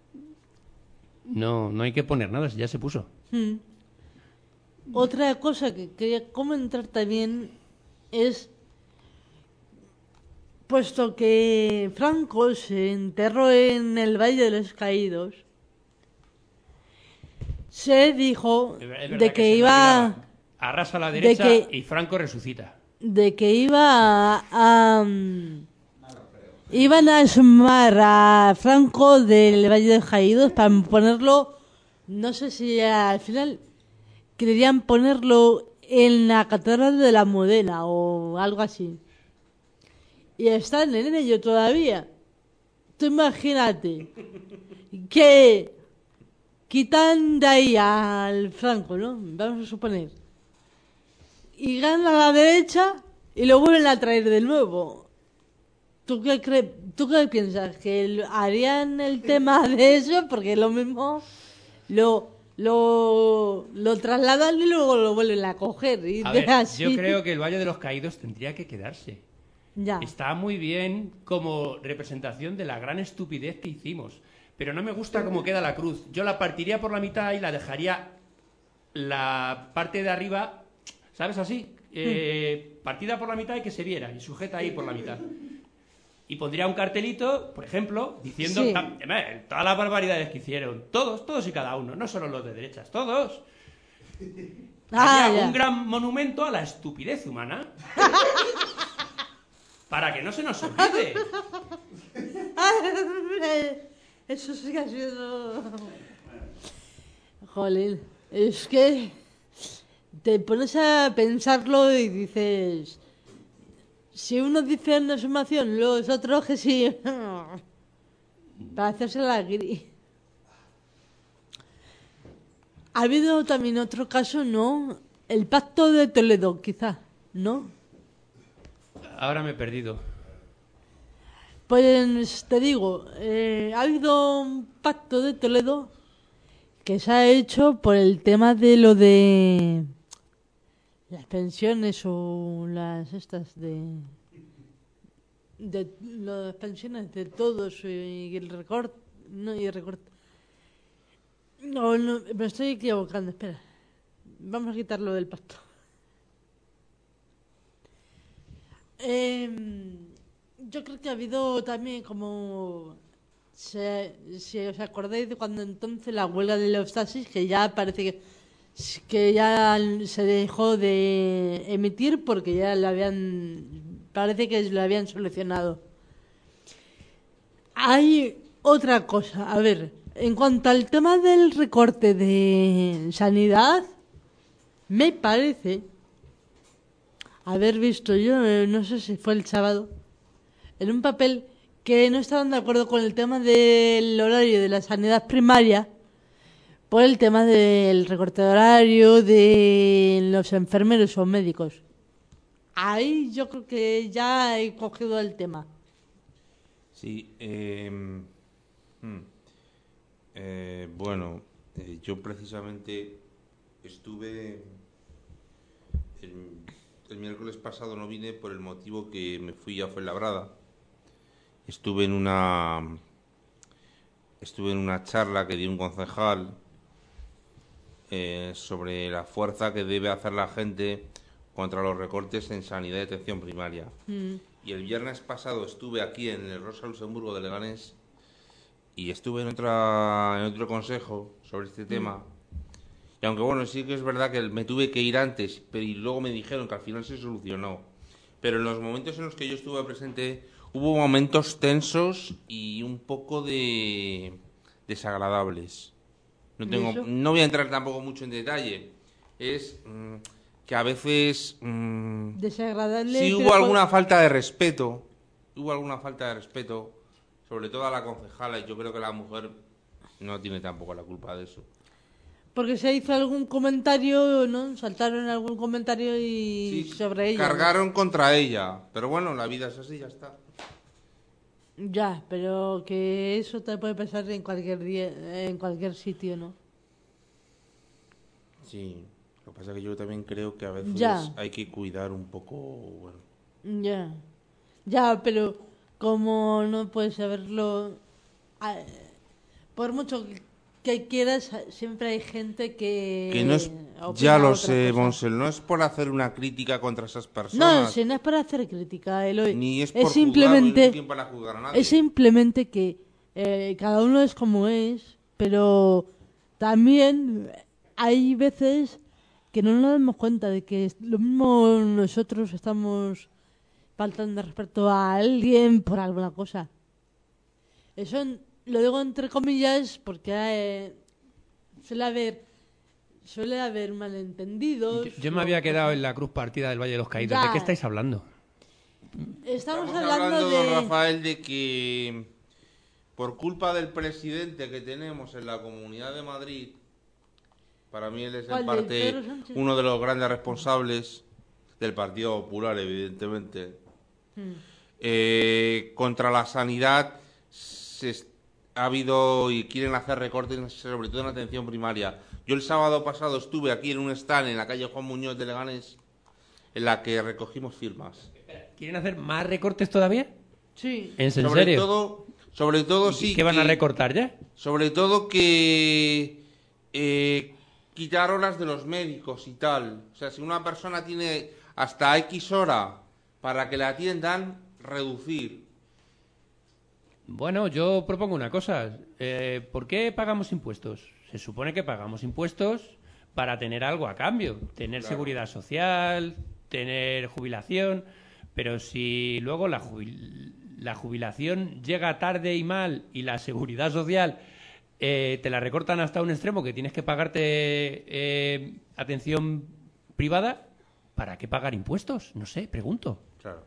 [SPEAKER 6] No, no hay que poner nada, ya se puso.
[SPEAKER 3] Mm. Otra cosa que quería comentar también es, puesto que Franco se enterró en el Valle de los Caídos, se dijo
[SPEAKER 6] Es ver- es verdad
[SPEAKER 3] de que,
[SPEAKER 6] se me
[SPEAKER 3] iba
[SPEAKER 6] olvidaba. Arrasa la
[SPEAKER 3] de
[SPEAKER 6] derecha
[SPEAKER 3] que-
[SPEAKER 6] y Franco resucita.
[SPEAKER 3] de que iba a, a, mm, iban a sumar a Franco del Valle de los Caídos para ponerlo, no sé si al final querían ponerlo en la Catedral de la Almudena o algo así. Y están en ello todavía. Tú imagínate que quitan de ahí al Franco, ¿no? Vamos a suponer. Y ganan a la derecha y lo vuelven a traer de nuevo. ¿Tú qué crees? ¿Tú qué piensas? ¿Que harían el tema de eso? Porque lo mismo lo, lo, lo trasladan y luego lo vuelven a coger. Y
[SPEAKER 6] A
[SPEAKER 3] de
[SPEAKER 6] ver,
[SPEAKER 3] así.
[SPEAKER 6] yo creo que el Valle de los Caídos tendría que quedarse.
[SPEAKER 3] Ya.
[SPEAKER 6] Está muy bien como representación de la gran estupidez que hicimos. Pero no me gusta cómo queda la cruz. Yo la partiría por la mitad y la dejaría la parte de arriba, ¿sabes? Así. Eh, partida por la mitad y que se viera. Y sujeta ahí por la mitad. Y pondría un cartelito, por ejemplo, diciendo
[SPEAKER 3] Sí.
[SPEAKER 6] ta- eh, todas las barbaridades que hicieron. Todos, todos y cada uno. No solo los de derechas, todos.
[SPEAKER 3] Ah,
[SPEAKER 6] Haría
[SPEAKER 3] ya.
[SPEAKER 6] un gran monumento a la estupidez humana. Para que no se nos olvide.
[SPEAKER 3] Eso sí que ha sido... Jolín, es que te pones a pensarlo y dices... Si uno dice una sumación, los otros que sí... Para hacerse la guiri. Ha habido también otro caso, ¿no? El pacto de Toledo, quizá, ¿no?
[SPEAKER 6] Ahora me he perdido.
[SPEAKER 3] Pues te digo, eh, ha habido un pacto de Toledo que se ha hecho por el tema de lo de las pensiones o las estas de de las pensiones de todos y el recorte, no y el recorte. No, no, me estoy equivocando, espera. Vamos a quitarlo del pacto. Eh, yo creo que ha habido también como... Se, si os acordáis de cuando entonces la huelga de los taxis, que ya parece que, que ya se dejó de emitir porque ya lo habían... Parece que lo habían solucionado. Hay otra cosa, a ver, en cuanto al tema del recorte de sanidad, me parece... haber visto yo, eh, no sé si fue el sábado, en un papel que no estaban de acuerdo con el tema del horario de la sanidad primaria por el tema del recorte de horario de los enfermeros o médicos. Ahí yo creo que ya he cogido el tema.
[SPEAKER 2] Sí, eh, hmm, eh, bueno, eh, yo precisamente estuve... El, el miércoles pasado no vine por el motivo que me fui a Fuenlabrada. Estuve en una estuve en una charla que dio un concejal eh, sobre la fuerza que debe hacer la gente contra los recortes en sanidad y atención primaria.
[SPEAKER 3] Mm.
[SPEAKER 2] Y el viernes pasado estuve aquí en el Rosa Luxemburgo de Leganés y estuve en otra en otro consejo sobre este tema. Y aunque bueno, sí que es verdad que me tuve que ir antes, pero y luego me dijeron que al final se solucionó. Pero en los momentos en los que yo estuve presente hubo momentos tensos y un poco de desagradables. No tengo,
[SPEAKER 3] ¿Y eso?
[SPEAKER 2] no voy a entrar tampoco mucho en detalle. Es mm, que a veces mm,
[SPEAKER 3] Desagradable.
[SPEAKER 2] sí
[SPEAKER 3] pero
[SPEAKER 2] hubo
[SPEAKER 3] por-
[SPEAKER 2] alguna falta de respeto, hubo alguna falta de respeto, sobre todo a la concejala, y yo creo que la mujer no tiene tampoco la culpa de eso.
[SPEAKER 3] Porque se hizo algún comentario, ¿no? Saltaron algún comentario y
[SPEAKER 2] Sí,
[SPEAKER 3] sobre ella. ¿no?
[SPEAKER 2] cargaron contra ella, pero bueno, la vida es así, ya está.
[SPEAKER 3] Ya, pero que eso te puede pasar en cualquier día, en cualquier sitio, ¿no?
[SPEAKER 2] Sí, lo que pasa es que yo también creo que a veces
[SPEAKER 3] Ya.
[SPEAKER 2] hay que cuidar un poco, bueno,
[SPEAKER 3] Ya, ya, pero como no puedes saberlo, ah, por mucho que quieras, siempre hay gente que...
[SPEAKER 2] que no es,
[SPEAKER 3] opina
[SPEAKER 2] ya lo
[SPEAKER 3] otra
[SPEAKER 2] sé,
[SPEAKER 3] cosa.
[SPEAKER 2] Monsel, no es por hacer una crítica contra esas personas,
[SPEAKER 3] No, si no es para hacer crítica, Eloy.
[SPEAKER 2] ni es por juzgar,
[SPEAKER 3] simplemente,
[SPEAKER 2] no es quien para juzgar a nadie.
[SPEAKER 3] es simplemente que eh, cada uno es como es, pero también hay veces que no nos damos cuenta de que lo mismo nosotros estamos faltando de respeto a alguien por alguna cosa. Eso en- lo digo entre comillas porque eh, suele haber suele haber malentendidos.
[SPEAKER 6] Yo, yo me había quedado en la cruz partida del Valle de los Caídos.
[SPEAKER 3] Ya.
[SPEAKER 6] ¿De qué estáis hablando?
[SPEAKER 3] Estamos,
[SPEAKER 2] Estamos
[SPEAKER 3] hablando,
[SPEAKER 2] hablando,
[SPEAKER 3] de...
[SPEAKER 2] don Rafael, de que por culpa del presidente que tenemos en la Comunidad de Madrid, para mí él es en
[SPEAKER 3] ¿Cuál, del
[SPEAKER 2] parte
[SPEAKER 3] Pedro Sánchez?
[SPEAKER 2] uno de los grandes responsables del Partido Popular, evidentemente.
[SPEAKER 3] Hmm.
[SPEAKER 2] Eh, contra la sanidad se es- ha habido y quieren hacer recortes, sobre todo en atención primaria. Yo el sábado pasado estuve aquí en un stand en la calle Juan Muñoz de Leganés, en la que recogimos firmas.
[SPEAKER 6] ¿Quieren hacer más recortes todavía?
[SPEAKER 3] Sí.
[SPEAKER 6] ¿En
[SPEAKER 2] Sobre
[SPEAKER 6] serio?
[SPEAKER 2] todo, sobre todo
[SPEAKER 6] ¿Y
[SPEAKER 2] sí.
[SPEAKER 6] ¿Qué van a
[SPEAKER 2] que-
[SPEAKER 6] recortar ya?
[SPEAKER 2] Sobre todo que eh, quitar horas de los médicos y tal. O sea, si una persona tiene hasta X hora para que la atiendan, reducir.
[SPEAKER 6] Bueno, yo propongo una cosa. Eh, ¿Por qué pagamos impuestos? Se supone que pagamos impuestos para tener algo a cambio. Tener
[SPEAKER 2] Claro.
[SPEAKER 6] seguridad social, tener jubilación. Pero si luego la, jubil- la jubilación llega tarde y mal y la seguridad social eh, te la recortan hasta un extremo que tienes que pagarte eh, atención privada, ¿para qué pagar impuestos? No sé, pregunto.
[SPEAKER 2] Claro.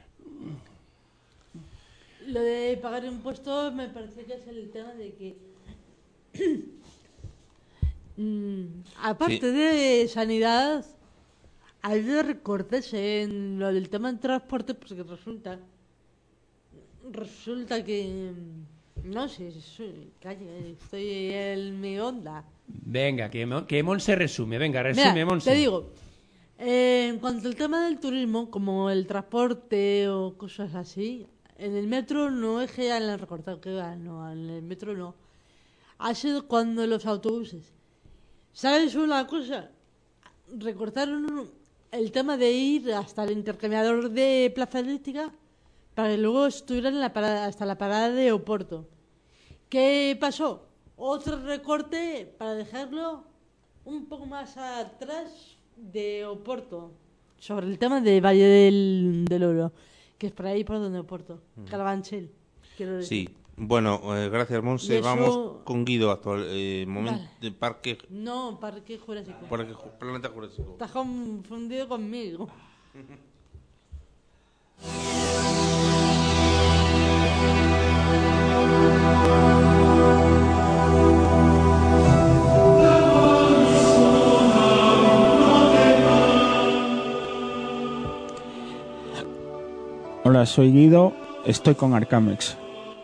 [SPEAKER 3] Lo de pagar impuestos me parece que es el tema de que... Mm, aparte
[SPEAKER 2] Sí.
[SPEAKER 3] de sanidad, ha habido recortes en lo del tema del transporte, porque resulta... Resulta que... No sé, soy- calla, estoy en mi onda.
[SPEAKER 6] Venga, que, Mon- que Mon se resume. Venga, resume,
[SPEAKER 3] Mira,
[SPEAKER 6] Monse.
[SPEAKER 3] te digo, eh, en cuanto al tema del turismo, como el transporte o cosas así, en el metro no es que hayan recortado, que va, no, en el metro no. Ha sido cuando los autobuses. ¿Sabes una cosa? Recortaron el tema de ir hasta el intercambiador de Plaza Elíptica para que luego estuvieran en la parada, hasta la parada de Oporto. ¿Qué pasó? Otro recorte para dejarlo un poco más atrás de Oporto, sobre el tema de Valle del, del Oro, que es por ahí por donde Oporto, Carabanchel, quiero decir.
[SPEAKER 2] Sí. Bueno, eh, gracias, Monse.
[SPEAKER 3] Y eso-
[SPEAKER 2] Vamos con Guido actual. Eh, momento
[SPEAKER 3] Vale.
[SPEAKER 2] de Parque,
[SPEAKER 3] No, Parque Jurásico.
[SPEAKER 2] Parque Planeta Jurásico.
[SPEAKER 3] Estás confundido conmigo.
[SPEAKER 11] Hola, soy Guido, estoy con Arcamex.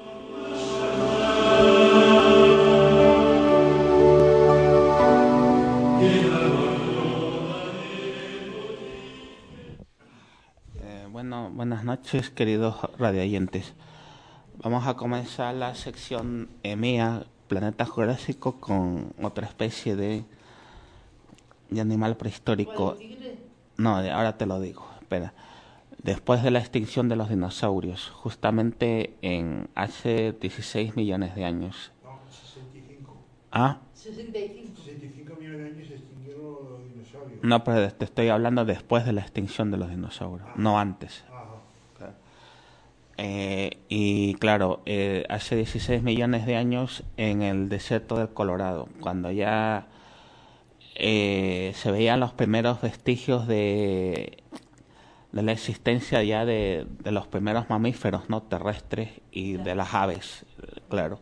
[SPEAKER 4] Eh, bueno, buenas noches, queridos radioyentes. Vamos a comenzar la sección E M E A, Planeta Jurásico, con otra especie de, de animal prehistórico. No, de- ahora te lo digo, espera. Después de la extinción de los dinosaurios, justamente en hace dieciséis millones de años.
[SPEAKER 5] No, sesenta y cinco.
[SPEAKER 4] Ah,
[SPEAKER 3] sesenta y cinco.
[SPEAKER 5] sesenta y cinco millones de años se extinguieron los dinosaurios.
[SPEAKER 4] no, pero te estoy hablando después de la extinción de los dinosaurios, no antes.
[SPEAKER 5] Ajá.
[SPEAKER 4] Eh, y claro, eh, hace dieciséis millones de años en el desierto del Colorado, cuando ya eh, se veían los primeros vestigios de, de la existencia ya de, de los primeros mamíferos no terrestres y de las aves, claro.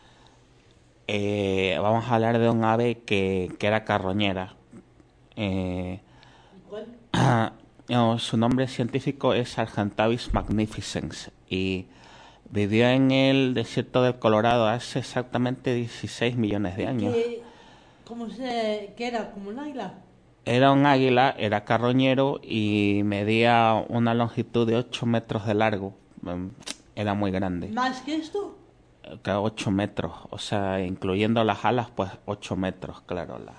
[SPEAKER 4] Eh, vamos a hablar de un ave que, que era carroñera. Eh,
[SPEAKER 3] ¿Cuál?
[SPEAKER 4] No, su nombre científico es Argentavis magnificens y vivió en el desierto del Colorado hace exactamente dieciséis millones de años.
[SPEAKER 3] ¿Qué, ¿Cómo se...? ¿Qué era? ¿Como un águila?
[SPEAKER 4] Era un águila, era carroñero y medía una longitud de ocho metros de largo. Mm, Era muy grande.
[SPEAKER 3] ¿Más que esto?
[SPEAKER 4] Que ocho metros, o sea, incluyendo las alas, pues ocho metros, claro. La...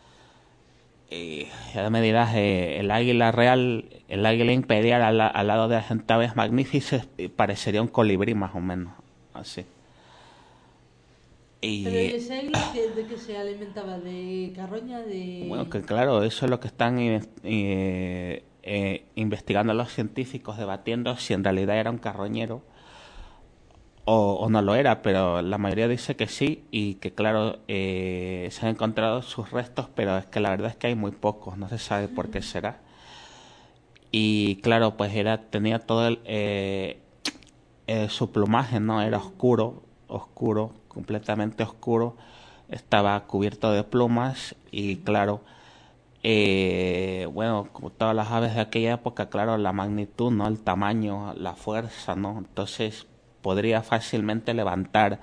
[SPEAKER 4] Y ya me dirás, eh, el águila real, el águila imperial al, la- al lado de Argentavis magnificens eh, parecería un colibrí más o menos, así. Y
[SPEAKER 3] ¿Pero y ese águila que- de qué se alimentaba? ¿De carroña? ¿De...?
[SPEAKER 4] bueno, que claro, eso es lo que están eh, eh, eh, investigando los científicos, debatiendo si en realidad era un carroñero o, o no lo era, pero la mayoría dice que sí y que claro, eh, se han encontrado sus restos, pero es que la verdad es que hay muy pocos, no se sabe por qué será. Y claro, pues era tenía todo el, eh, eh, su plumaje, ¿no? Era oscuro, oscuro, completamente oscuro, estaba cubierto de plumas y claro, eh, bueno, como todas las aves de aquella época, claro, la magnitud, ¿no? El tamaño, la fuerza, ¿no? Entonces podría fácilmente levantar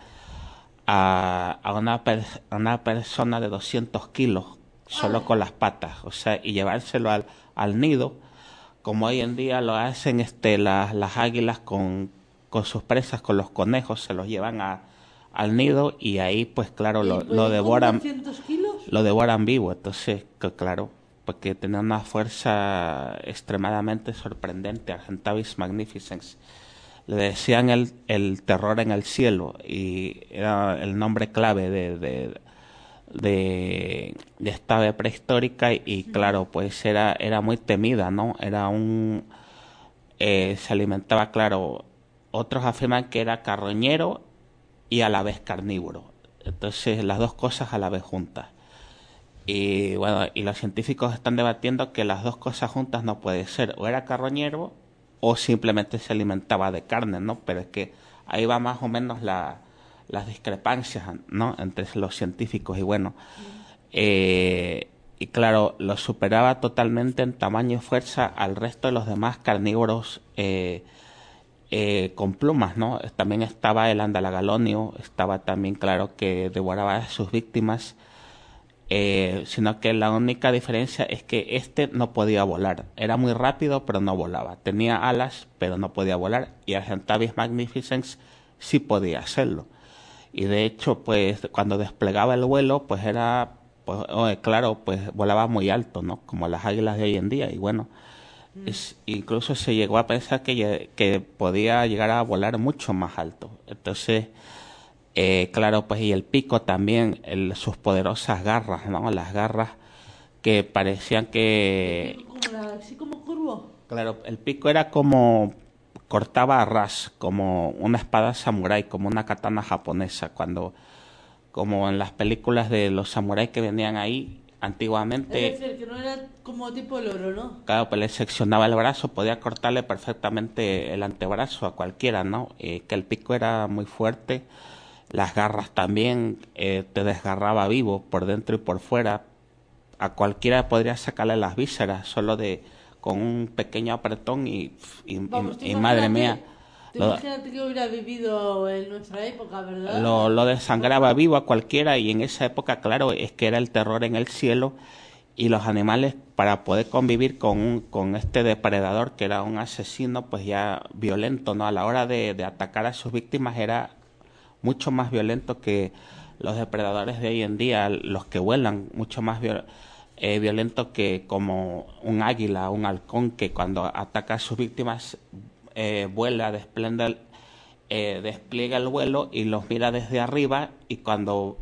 [SPEAKER 4] a, a, una, per, a una persona de doscientos kilos solo con las patas, o sea, y llevárselo al, al nido, como hoy en día lo hacen este las, las águilas con, con sus presas, con los conejos, se los llevan a, al nido y ahí pues claro lo, lo devoran lo devoran vivo. Entonces que, claro, porque tenía una fuerza extremadamente sorprendente. Argentavis magnificens, le decían el, el terror en el cielo y era el nombre clave de, de de, de esta ave prehistórica y, y claro, pues era era muy temida, ¿no? Era un eh, se alimentaba, claro, otros afirman que era carroñero y a la vez carnívoro, entonces las dos cosas a la vez juntas. Y bueno, y los científicos están debatiendo que las dos cosas juntas no puede ser, o era carroñero o simplemente se alimentaba de carne, ¿no? Pero es que ahí va más o menos la las discrepancias, ¿no? Entre los científicos y bueno, eh, y claro, lo superaba totalmente en tamaño y fuerza al resto de los demás carnívoros eh, eh, con plumas, ¿no? También estaba el andalagalonio, estaba también, claro, que devoraba a sus víctimas, eh, sino que la única diferencia es que este no podía volar, era muy rápido pero no volaba, tenía alas pero no podía volar, y Argentavis magnificens sí podía hacerlo. Y de hecho, pues cuando desplegaba el vuelo, pues era, pues, oh, claro, pues volaba muy alto, ¿no? Como las águilas de hoy en día. Y bueno, mm. es, incluso se llegó a pensar que, que podía llegar a volar mucho más alto. Entonces, eh, claro, pues y el pico también, el, sus poderosas garras, ¿no? Las garras que parecían que...
[SPEAKER 3] Como la, así como curvo.
[SPEAKER 4] Claro, el pico era como... cortaba a ras, como una espada samurái, como una katana japonesa, cuando, como en las películas de los samuráis que venían ahí antiguamente.
[SPEAKER 3] Es decir, que no era como tipo loro, ¿no?
[SPEAKER 4] Claro, pues le seccionaba el brazo, podía cortarle perfectamente el antebrazo a cualquiera, ¿no? Eh, que el pico era muy fuerte, las garras también, eh, te desgarraba vivo por dentro y por fuera, a cualquiera podría sacarle las vísceras, solo de... con un pequeño apretón y, y,
[SPEAKER 3] Vamos,
[SPEAKER 4] y, y madre mía.
[SPEAKER 3] Lo, imagínate que hubiera vivido en nuestra época, ¿verdad?
[SPEAKER 4] Lo, lo desangraba vivo a cualquiera y en esa época, claro, es que era el terror en el cielo y los animales para poder convivir con, un, con este depredador que era un asesino pues ya violento, ¿no? A la hora de, de atacar a sus víctimas era mucho más violento que los depredadores de hoy en día, los que vuelan, mucho más violentos. Eh, violento que como un águila, un halcón que cuando ataca a sus víctimas eh, vuela, despliega, eh, despliega el vuelo y los mira desde arriba y cuando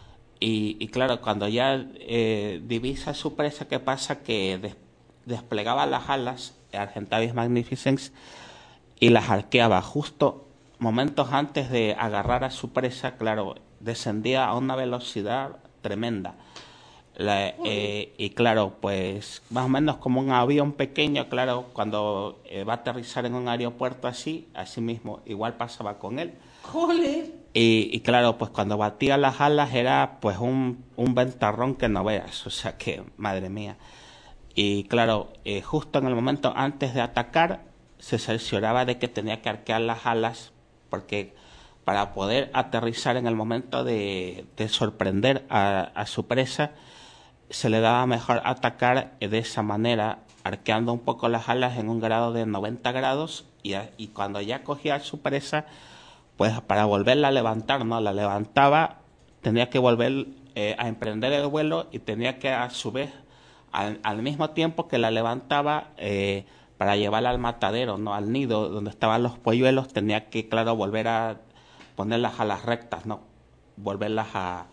[SPEAKER 4] y, y claro, cuando ya eh, divisa su presa, ¿qué pasa? Que des, desplegaba las alas, Argentavis magnificens, y las arqueaba justo momentos antes de agarrar a su presa. Claro, descendía a una velocidad tremenda. La, eh, y claro, pues más o menos como un avión pequeño, claro, cuando eh, va a aterrizar en un aeropuerto así, así mismo, igual pasaba con él.
[SPEAKER 3] ¡Joder!
[SPEAKER 4] Y, y claro, pues cuando batía las alas era pues un, un ventarrón que no veas, o sea que, madre mía. Y claro, eh, justo en el momento antes de atacar, se cercioraba de que tenía que arquear las alas, porque para poder aterrizar en el momento de, de sorprender a, a su presa, se le daba mejor atacar de esa manera, arqueando un poco las alas en un grado de noventa grados y, y cuando ya cogía a su presa, pues para volverla a levantar, ¿no? La levantaba, tenía que volver eh, a emprender el vuelo y tenía que a su vez, al, al mismo tiempo que la levantaba, eh, para llevarla al matadero, ¿no? Al nido donde estaban los polluelos, tenía que, claro, volver a poner las alas rectas, ¿no? Volverlas a...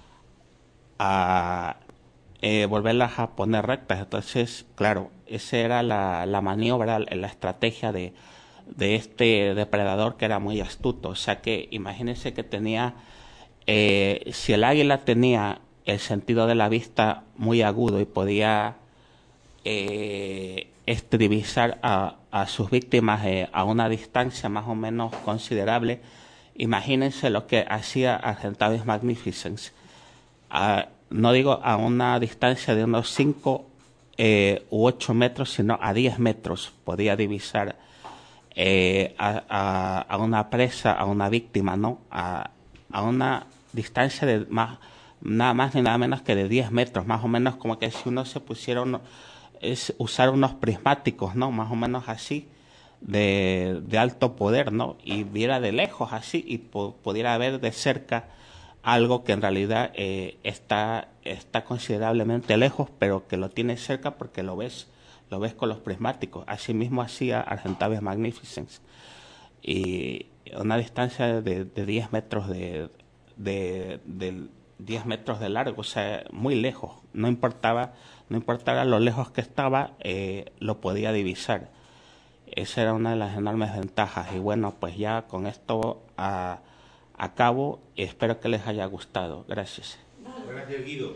[SPEAKER 4] a Eh, volverlas a poner rectas. Entonces, claro, esa era la, la maniobra, la estrategia de, de este depredador que era muy astuto. O sea que imagínense que tenía, eh, si el águila tenía el sentido de la vista muy agudo y podía eh, este, divisar a, a sus víctimas eh, a una distancia más o menos considerable, imagínense lo que hacía Argentavis magnificens. A, no digo a una distancia de unos cinco eh, u ocho metros, sino a diez metros podía divisar eh, a, a, a una presa, a una víctima, ¿no? A, a una distancia de más, nada más ni nada menos que de diez metros, más o menos como que si uno se pusiera uno, es usar unos prismáticos, ¿no? Más o menos así, de, de alto poder, ¿no? Y viera de lejos así y po pudiera ver de cerca algo que en realidad eh, está, está considerablemente lejos, pero que lo tienes cerca porque lo ves, lo ves con los prismáticos. Asimismo hacía Argentavis magnificens. Y una distancia de, de diez metros de, de, de diez metros de largo, o sea, muy lejos. No importaba, no importaba lo lejos que estaba, eh, lo podía divisar. Esa era una de las enormes ventajas. Y bueno, pues ya con esto a, a cabo, espero que les haya gustado. Gracias.
[SPEAKER 2] Gracias, Guido.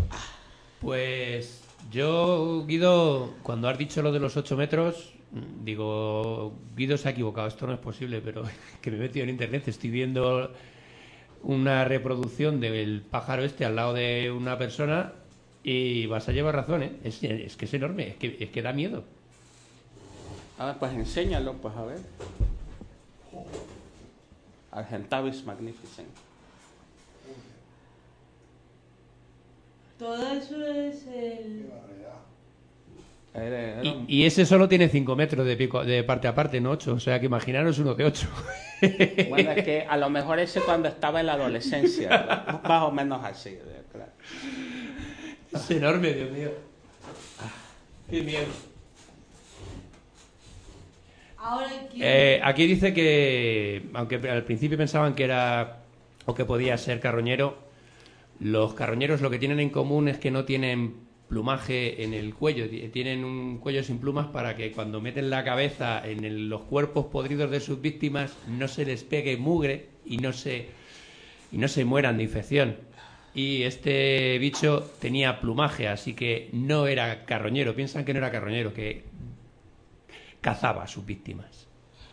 [SPEAKER 6] Pues yo, Guido, cuando has dicho lo de los ocho metros, digo, Guido se ha equivocado, esto no es posible, pero que me he metido en internet, estoy viendo una reproducción del pájaro este al lado de una persona y vas a llevar razón, ¿eh? Es, es que es enorme, es que, es que da miedo.
[SPEAKER 4] A ver, pues enséñalo, pues a ver. Argentavis magnificens.
[SPEAKER 3] Todo eso es el...
[SPEAKER 6] Y, y ese solo tiene cinco metros de, pico, de parte a parte, no ocho. O sea que imaginaros uno de ocho.
[SPEAKER 4] Bueno, es que a lo mejor ese cuando estaba en la adolescencia, más o menos así, claro.
[SPEAKER 6] Es enorme, Dios mío. Qué miedo.
[SPEAKER 3] Ahora
[SPEAKER 6] eh, aquí dice que, aunque al principio pensaban que era o que podía ser carroñero, los carroñeros lo que tienen en común es que no tienen plumaje en el cuello, tienen un cuello sin plumas para que cuando meten la cabeza en el, los cuerpos podridos de sus víctimas no se les pegue mugre y no se, y no se mueran de infección. Y este bicho tenía plumaje, así que no era carroñero. Piensan que no era carroñero, que cazaba a sus víctimas.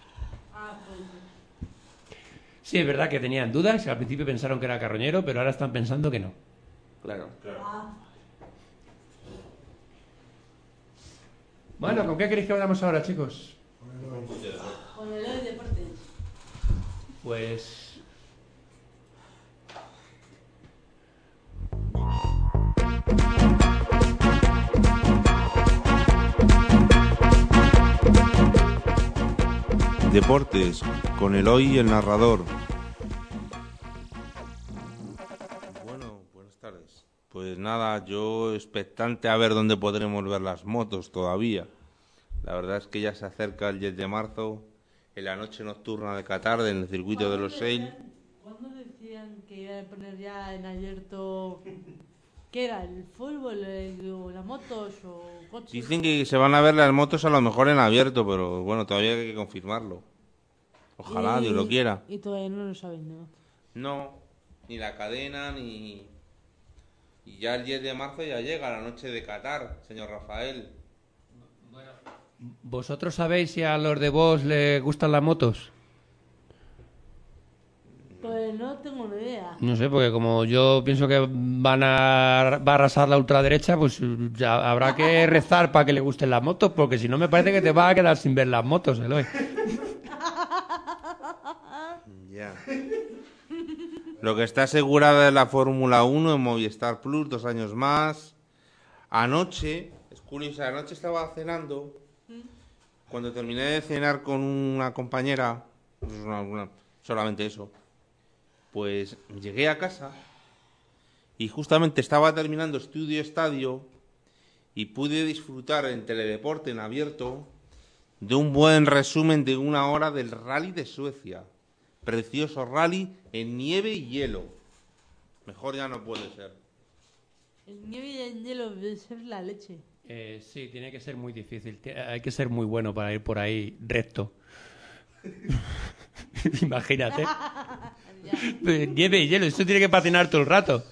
[SPEAKER 6] Sí, es verdad que tenían dudas, al principio pensaron que era carroñero, pero ahora están pensando que no.
[SPEAKER 4] Claro, claro.
[SPEAKER 6] Bueno, ¿con qué queréis que hablamos ahora, chicos?
[SPEAKER 3] Con el de deportes.
[SPEAKER 6] Pues...
[SPEAKER 2] Deportes, con Eloy y el narrador. Bueno, buenas tardes. Pues nada, yo expectante a ver dónde podremos ver las motos todavía. La verdad es que ya se acerca el diez de marzo, en la noche nocturna de Qatar, en el circuito de los Seil.
[SPEAKER 3] ¿Cuándo decían que iban a poner ya en abierto... ¿Qué era? ¿El fútbol, el, las motos o coches?
[SPEAKER 2] Dicen que se van a ver las motos a lo mejor en abierto, pero bueno, todavía hay que confirmarlo. Ojalá,
[SPEAKER 3] y,
[SPEAKER 2] Dios lo quiera.
[SPEAKER 3] Y todavía no lo saben, ¿no?
[SPEAKER 2] No, ni la cadena, ni... Y ya el diez de marzo ya llega la noche de Qatar, señor Rafael.
[SPEAKER 6] Bueno, ¿vosotros sabéis si a los de vos les gustan las motos?
[SPEAKER 3] Pues no tengo ni idea.
[SPEAKER 6] No sé, porque como yo pienso que van a, va a arrasar la ultraderecha, pues ya habrá que rezar para que le gusten las motos, porque si no me parece que te vas a quedar sin ver las motos, Eloy.
[SPEAKER 2] Ya. Lo que está asegurada es la Fórmula uno en Movistar Plus, dos años más. Anoche, es curioso, anoche estaba cenando. Cuando terminé de cenar con una compañera, pues una, una, solamente eso, pues llegué a casa y justamente estaba terminando Estudio Estadio y pude disfrutar en Teledeporte en abierto de un buen resumen de una hora del Rally de Suecia. Precioso rally en nieve y hielo. Mejor ya no puede ser.
[SPEAKER 3] El nieve y el hielo debe ser la leche.
[SPEAKER 6] Eh, sí, tiene que ser muy difícil. Hay que ser muy bueno para ir por ahí recto. Imagínate. Nieve y hielo, eso tiene que patinar todo el rato.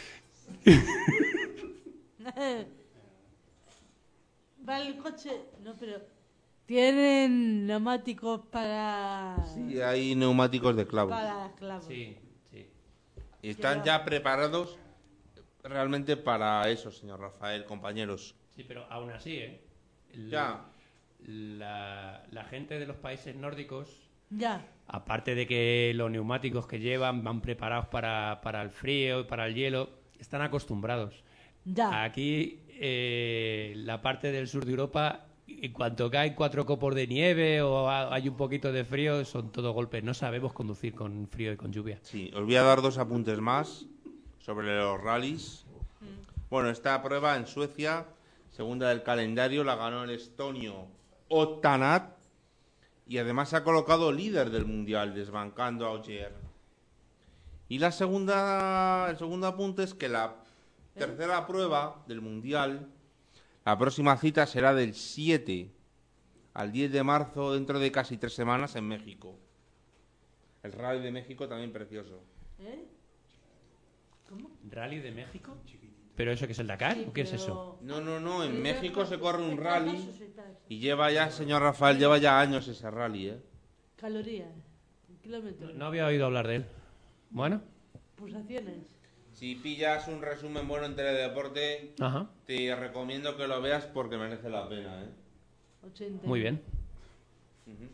[SPEAKER 3] Vale, el coche... No, pero... ¿Tienen neumáticos para...?
[SPEAKER 2] Sí, hay neumáticos de clavos.
[SPEAKER 3] Para clavos.
[SPEAKER 6] Sí, sí.
[SPEAKER 2] Y están ya preparados realmente para eso, señor Rafael, compañeros.
[SPEAKER 6] Sí, pero aún así, ¿eh? El-
[SPEAKER 2] Ya.
[SPEAKER 6] La, la gente de los países nórdicos,
[SPEAKER 3] Ya.
[SPEAKER 6] aparte de que los neumáticos que llevan van preparados para, para el frío y para el hielo, están acostumbrados.
[SPEAKER 3] Ya.
[SPEAKER 6] Aquí, eh, la parte del sur de Europa, en cuanto caen cuatro copos de nieve o ha- hay un poquito de frío, son todo golpes. No sabemos conducir con frío y con lluvia.
[SPEAKER 2] Sí, os voy a dar dos apuntes más sobre los rallies. Bueno, esta prueba en Suecia, segunda del calendario, la ganó el estonio Ottanat y además se ha colocado líder del mundial, desbancando a Ogier. Y la segunda, el segundo apunte es que la tercera prueba del mundial, la próxima cita será del siete al diez de marzo, dentro de casi tres semanas, en México. El Rally de México también precioso.
[SPEAKER 3] ¿Eh? ¿Cómo?
[SPEAKER 6] ¿Rally de México? ¿Pero eso que es el Dakar?
[SPEAKER 3] Sí,
[SPEAKER 6] ¿O qué es
[SPEAKER 3] pero-
[SPEAKER 6] eso?
[SPEAKER 2] No, no, no, en
[SPEAKER 3] Pero
[SPEAKER 2] México
[SPEAKER 3] ya-
[SPEAKER 2] se corre un
[SPEAKER 3] ya
[SPEAKER 2] rally
[SPEAKER 3] pasos y tal.
[SPEAKER 2] y lleva ya, señor Rafael, lleva ya años ese rally, ¿eh?
[SPEAKER 3] Calorías. Kilómetros.
[SPEAKER 6] No había oído hablar de él. Bueno,
[SPEAKER 3] Pulsaciones.
[SPEAKER 2] Si pillas un resumen bueno en Teledeporte,
[SPEAKER 6] ajá,
[SPEAKER 2] te recomiendo que lo veas porque merece la pena, ¿eh?
[SPEAKER 3] ochenta.
[SPEAKER 6] muy bien.
[SPEAKER 2] Ujú.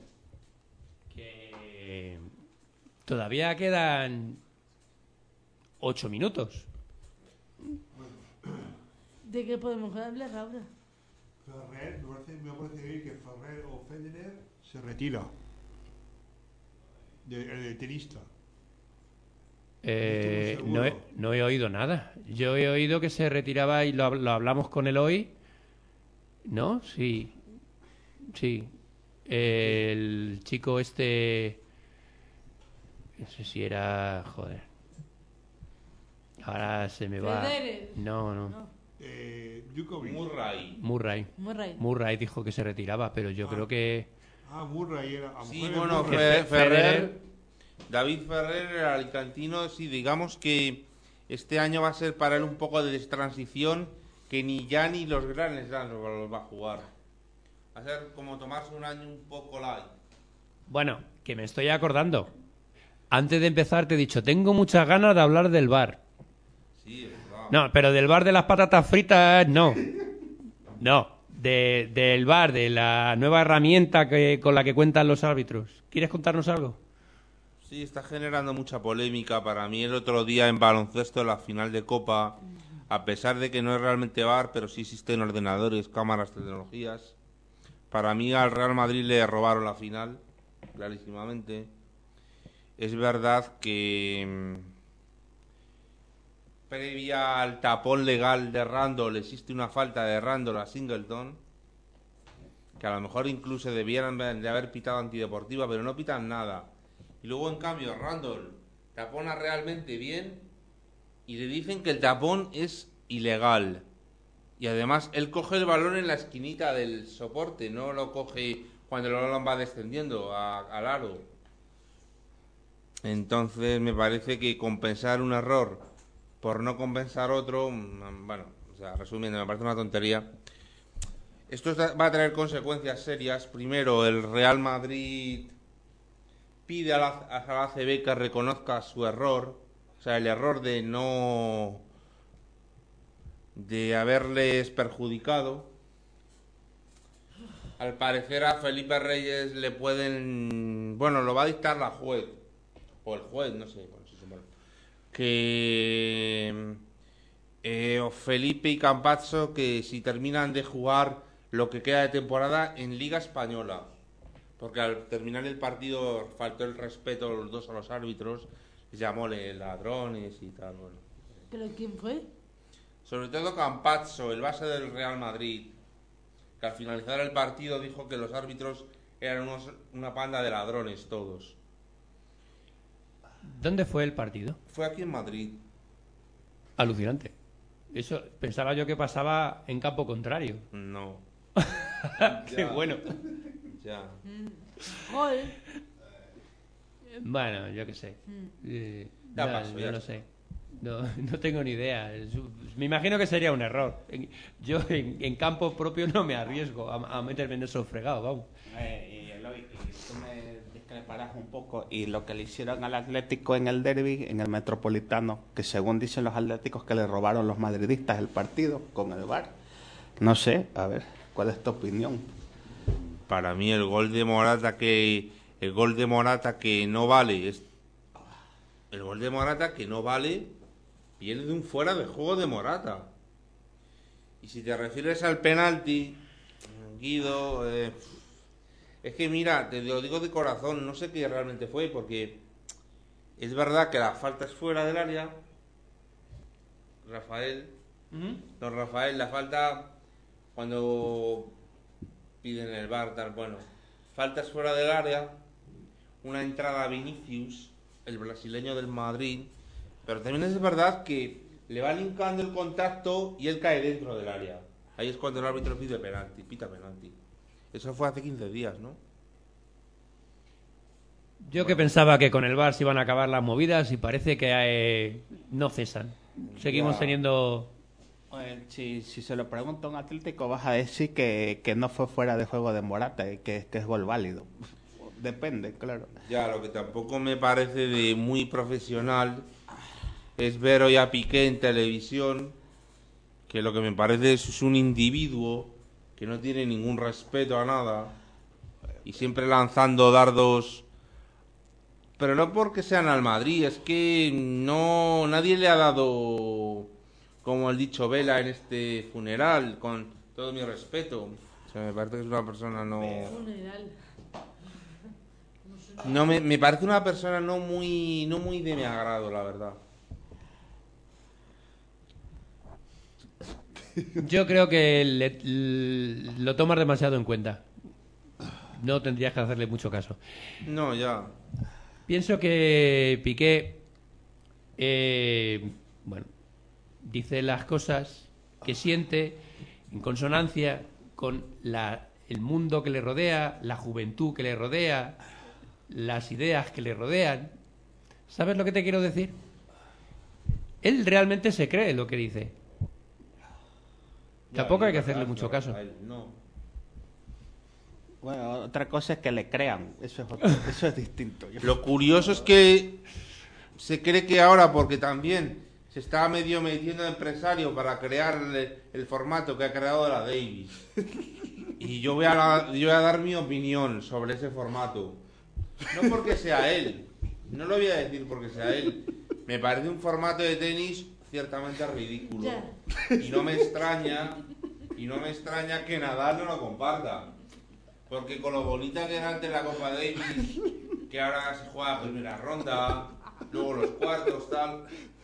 [SPEAKER 6] Que todavía quedan ocho minutos.
[SPEAKER 3] ¿De qué podemos hablar ahora?
[SPEAKER 5] Ferrer, me parece, me parece bien que Ferrer o Federer se retira. De, el de tenista.
[SPEAKER 6] Eh,
[SPEAKER 5] Estoy muy
[SPEAKER 6] no, he,
[SPEAKER 5] seguro.
[SPEAKER 6] no he oído nada. Yo he oído que se retiraba y lo, hab- lo hablamos con él hoy. ¿No? Sí. Sí. El chico este... No sé si era... Joder. Ahora se me va...
[SPEAKER 3] Federer.
[SPEAKER 6] No, no.
[SPEAKER 3] No.
[SPEAKER 5] Eh, Djokovic.
[SPEAKER 2] Murray.
[SPEAKER 6] Murray.
[SPEAKER 3] Murray.
[SPEAKER 6] Murray dijo que se retiraba, pero yo
[SPEAKER 5] Ah.
[SPEAKER 6] creo que...
[SPEAKER 5] Ah, Murray era. a lo
[SPEAKER 2] Sí,
[SPEAKER 5] mejor es
[SPEAKER 2] bueno,
[SPEAKER 5] Murray.
[SPEAKER 2] Fe-
[SPEAKER 6] Fe-
[SPEAKER 2] Ferrer,
[SPEAKER 6] Federer-
[SPEAKER 2] David Ferrer, el alicantino, sí, digamos que este año va a ser para él un poco de transición que ni ya ni los Grand Slams los va a jugar. Va a ser como tomarse un año un poco light.
[SPEAKER 6] Bueno, que me estoy acordando. Antes de empezar te he dicho, tengo muchas ganas de hablar del bar.
[SPEAKER 2] Sí, es verdad.
[SPEAKER 6] No, pero del bar de las patatas fritas, no. No, de, del bar, de la nueva herramienta que, con la que cuentan los árbitros. ¿Quieres contarnos algo?
[SPEAKER 2] Sí, está generando mucha polémica. Para mí el otro día en baloncesto, la final de Copa, a pesar de que no es realmente V A R, pero sí existen ordenadores, cámaras, tecnologías. Para mí al Real Madrid le robaron la final, clarísimamente. Es verdad que mm, previa al tapón legal de Randall existe una falta de Randall a Singleton, que a lo mejor incluso debieran de haber pitado antideportiva, pero no pitan nada. Y luego, en cambio, Randall tapona realmente bien y le dicen que el tapón es ilegal. Y además, él coge el balón en la esquinita del soporte, no lo coge cuando el balón va descendiendo a- al aro. Entonces, me parece que compensar un error por no compensar otro, mm, bueno, o sea, resumiendo, me parece una tontería. Esto está- va a traer consecuencias serias. Primero, el Real Madrid pide a la, a la A C B que reconozca su error, o sea, el error de no... de haberles perjudicado. Al parecer a Felipe Reyes le pueden... Bueno, lo va a dictar la juez, o el juez, no sé, bueno, se supone. Que... eh, o Felipe y Campazzo, que si terminan de jugar lo que queda de temporada en Liga Española, porque al terminar el partido faltó el respeto a los dos a los árbitros, les llamóle ladrones y tal, bueno.
[SPEAKER 3] ¿Pero quién fue?
[SPEAKER 2] Sobre todo Campazzo, el base del Real Madrid, que al finalizar el partido dijo que los árbitros eran unos- una panda de ladrones todos.
[SPEAKER 6] ¿Dónde fue el partido?
[SPEAKER 2] Fue aquí en Madrid.
[SPEAKER 6] Alucinante. Eso pensaba yo que pasaba en campo contrario.
[SPEAKER 2] No.
[SPEAKER 6] Qué
[SPEAKER 2] Ya.
[SPEAKER 6] bueno.
[SPEAKER 2] Ya.
[SPEAKER 3] Joder.
[SPEAKER 6] Bueno, yo qué sé. Eh,
[SPEAKER 2] Ya
[SPEAKER 6] no,
[SPEAKER 2] paso,
[SPEAKER 6] yo
[SPEAKER 2] ya
[SPEAKER 6] no
[SPEAKER 2] está.
[SPEAKER 6] sé. No, no tengo ni idea. Es- Me imagino que sería un error. En- Yo en, en campo propio no me arriesgo a, a meterme en esos fregados, vamos.
[SPEAKER 4] Eh, y, Eloy, y tú me discreparás un poco. Y lo que le hicieron al Atlético en el derbi, en el Metropolitano, que según dicen los atléticos que le robaron los madridistas el partido con el V A R. No sé, a ver, ¿cuál es tu opinión?
[SPEAKER 2] Para mí el gol de Morata que el gol de Morata que no vale es el gol de Morata que no vale viene de un fuera de juego de Morata. Y si te refieres al penalti, Guido, eh, es que mira, te lo digo de corazón, no sé qué realmente fue, porque es verdad que la falta es fuera del área. Rafael, no, Rafael, la falta cuando piden el V A R, tal, bueno, faltas fuera del área, una entrada a Vinicius, el brasileño del Madrid, pero también es verdad que le va linkando el contacto y él cae dentro del área. Ahí es cuando el árbitro pide penalti, pita penalti. Eso fue hace quince días, ¿no?
[SPEAKER 6] Yo que pensaba que con el V A R se iban a acabar las movidas y parece que eh, no cesan. Seguimos
[SPEAKER 4] Ya.
[SPEAKER 6] teniendo...
[SPEAKER 4] Pues, si, si se lo pregunta a un Atlético, vas a decir que, que no fue fuera de juego de Morata, y que, que es gol válido. Depende, claro.
[SPEAKER 2] Ya, lo que tampoco me parece de muy profesional es ver hoy a Piqué en televisión, que lo que me parece es un individuo que no tiene ningún respeto a nada y siempre lanzando dardos, pero no porque sean al Madrid, es que no nadie le ha dado, como el dicho Vela en este funeral, con todo mi respeto. O sea, me parece que es una persona no...
[SPEAKER 3] Funeral.
[SPEAKER 2] No, me, me parece una persona no muy no muy de mi agrado, la verdad.
[SPEAKER 6] Yo creo que le- l- lo tomas demasiado en cuenta. No tendrías que hacerle mucho caso.
[SPEAKER 2] No, ya.
[SPEAKER 6] Pienso que Piqué, eh, bueno, dice las cosas que siente en consonancia con la, el mundo que le rodea, la juventud que le rodea, las ideas que le rodean. ¿Sabes lo que te quiero decir? Él realmente se cree lo que dice.
[SPEAKER 2] Ya,
[SPEAKER 6] Tampoco hay
[SPEAKER 2] y
[SPEAKER 6] que
[SPEAKER 2] verdad,
[SPEAKER 6] hacerle mucho
[SPEAKER 2] pero
[SPEAKER 6] caso.
[SPEAKER 2] a él no.
[SPEAKER 4] Bueno, otra cosa es que le crean. Eso es, otro- eso es distinto.
[SPEAKER 2] Lo curioso es que se cree que ahora, porque también se está medio metiendo de empresario para crear el, el formato que ha creado la Davis. Y yo voy, a la- yo voy a dar mi opinión sobre ese formato. No porque sea él. No lo voy a decir porque sea él. Me parece un formato de tenis ciertamente ridículo.
[SPEAKER 3] Ya.
[SPEAKER 2] Y no me extraña, y no me extraña que Nadal no lo comparta. Porque con lo bonita que era antes la Copa Davis, que ahora se juega la primera ronda, luego los cuartos, tal.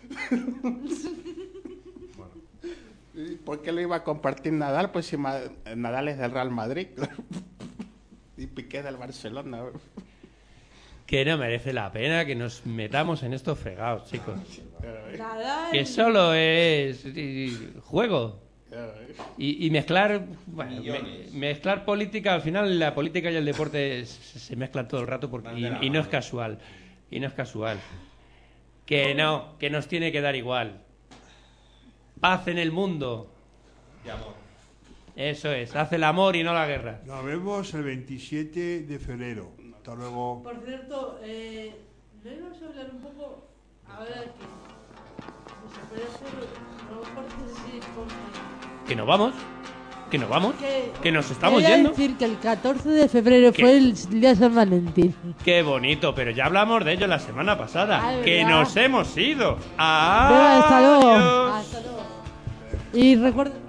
[SPEAKER 4] ¿Por qué lo iba a compartir Nadal? Pues si Ma- Nadal es del Real Madrid y Piqué del Barcelona.
[SPEAKER 6] Que no merece la pena que nos metamos en estos fregados, chicos.
[SPEAKER 3] Nadal.
[SPEAKER 6] Que solo es y- juego. Y, y mezclar bueno, me- mezclar política, al final la política y el deporte se, se mezclan todo el rato porque, y, y no es casual. Y no es casual. Que no, que nos tiene que dar igual. Paz en el mundo.
[SPEAKER 2] Y amor.
[SPEAKER 6] Eso es, hace el amor y no la guerra.
[SPEAKER 5] Nos vemos el veintisiete de febrero. Hasta luego.
[SPEAKER 3] Por cierto, eh, ¿no íbamos a hablar un poco ahora que se puede hacer no cortes así con...
[SPEAKER 6] Que nos vamos, que nos vamos,
[SPEAKER 3] Que-
[SPEAKER 6] que nos estamos
[SPEAKER 3] Quería
[SPEAKER 6] yendo.
[SPEAKER 3] decir que el catorce de febrero
[SPEAKER 6] ¿Qué?
[SPEAKER 3] fue el día de San Valentín.
[SPEAKER 6] Qué bonito, pero ya hablamos de ello la semana pasada.
[SPEAKER 3] Ah,
[SPEAKER 6] que
[SPEAKER 3] ¿verdad?
[SPEAKER 6] nos hemos ido.
[SPEAKER 3] Venga, hasta luego.
[SPEAKER 6] Adiós.
[SPEAKER 3] Hasta luego. Y recuerden...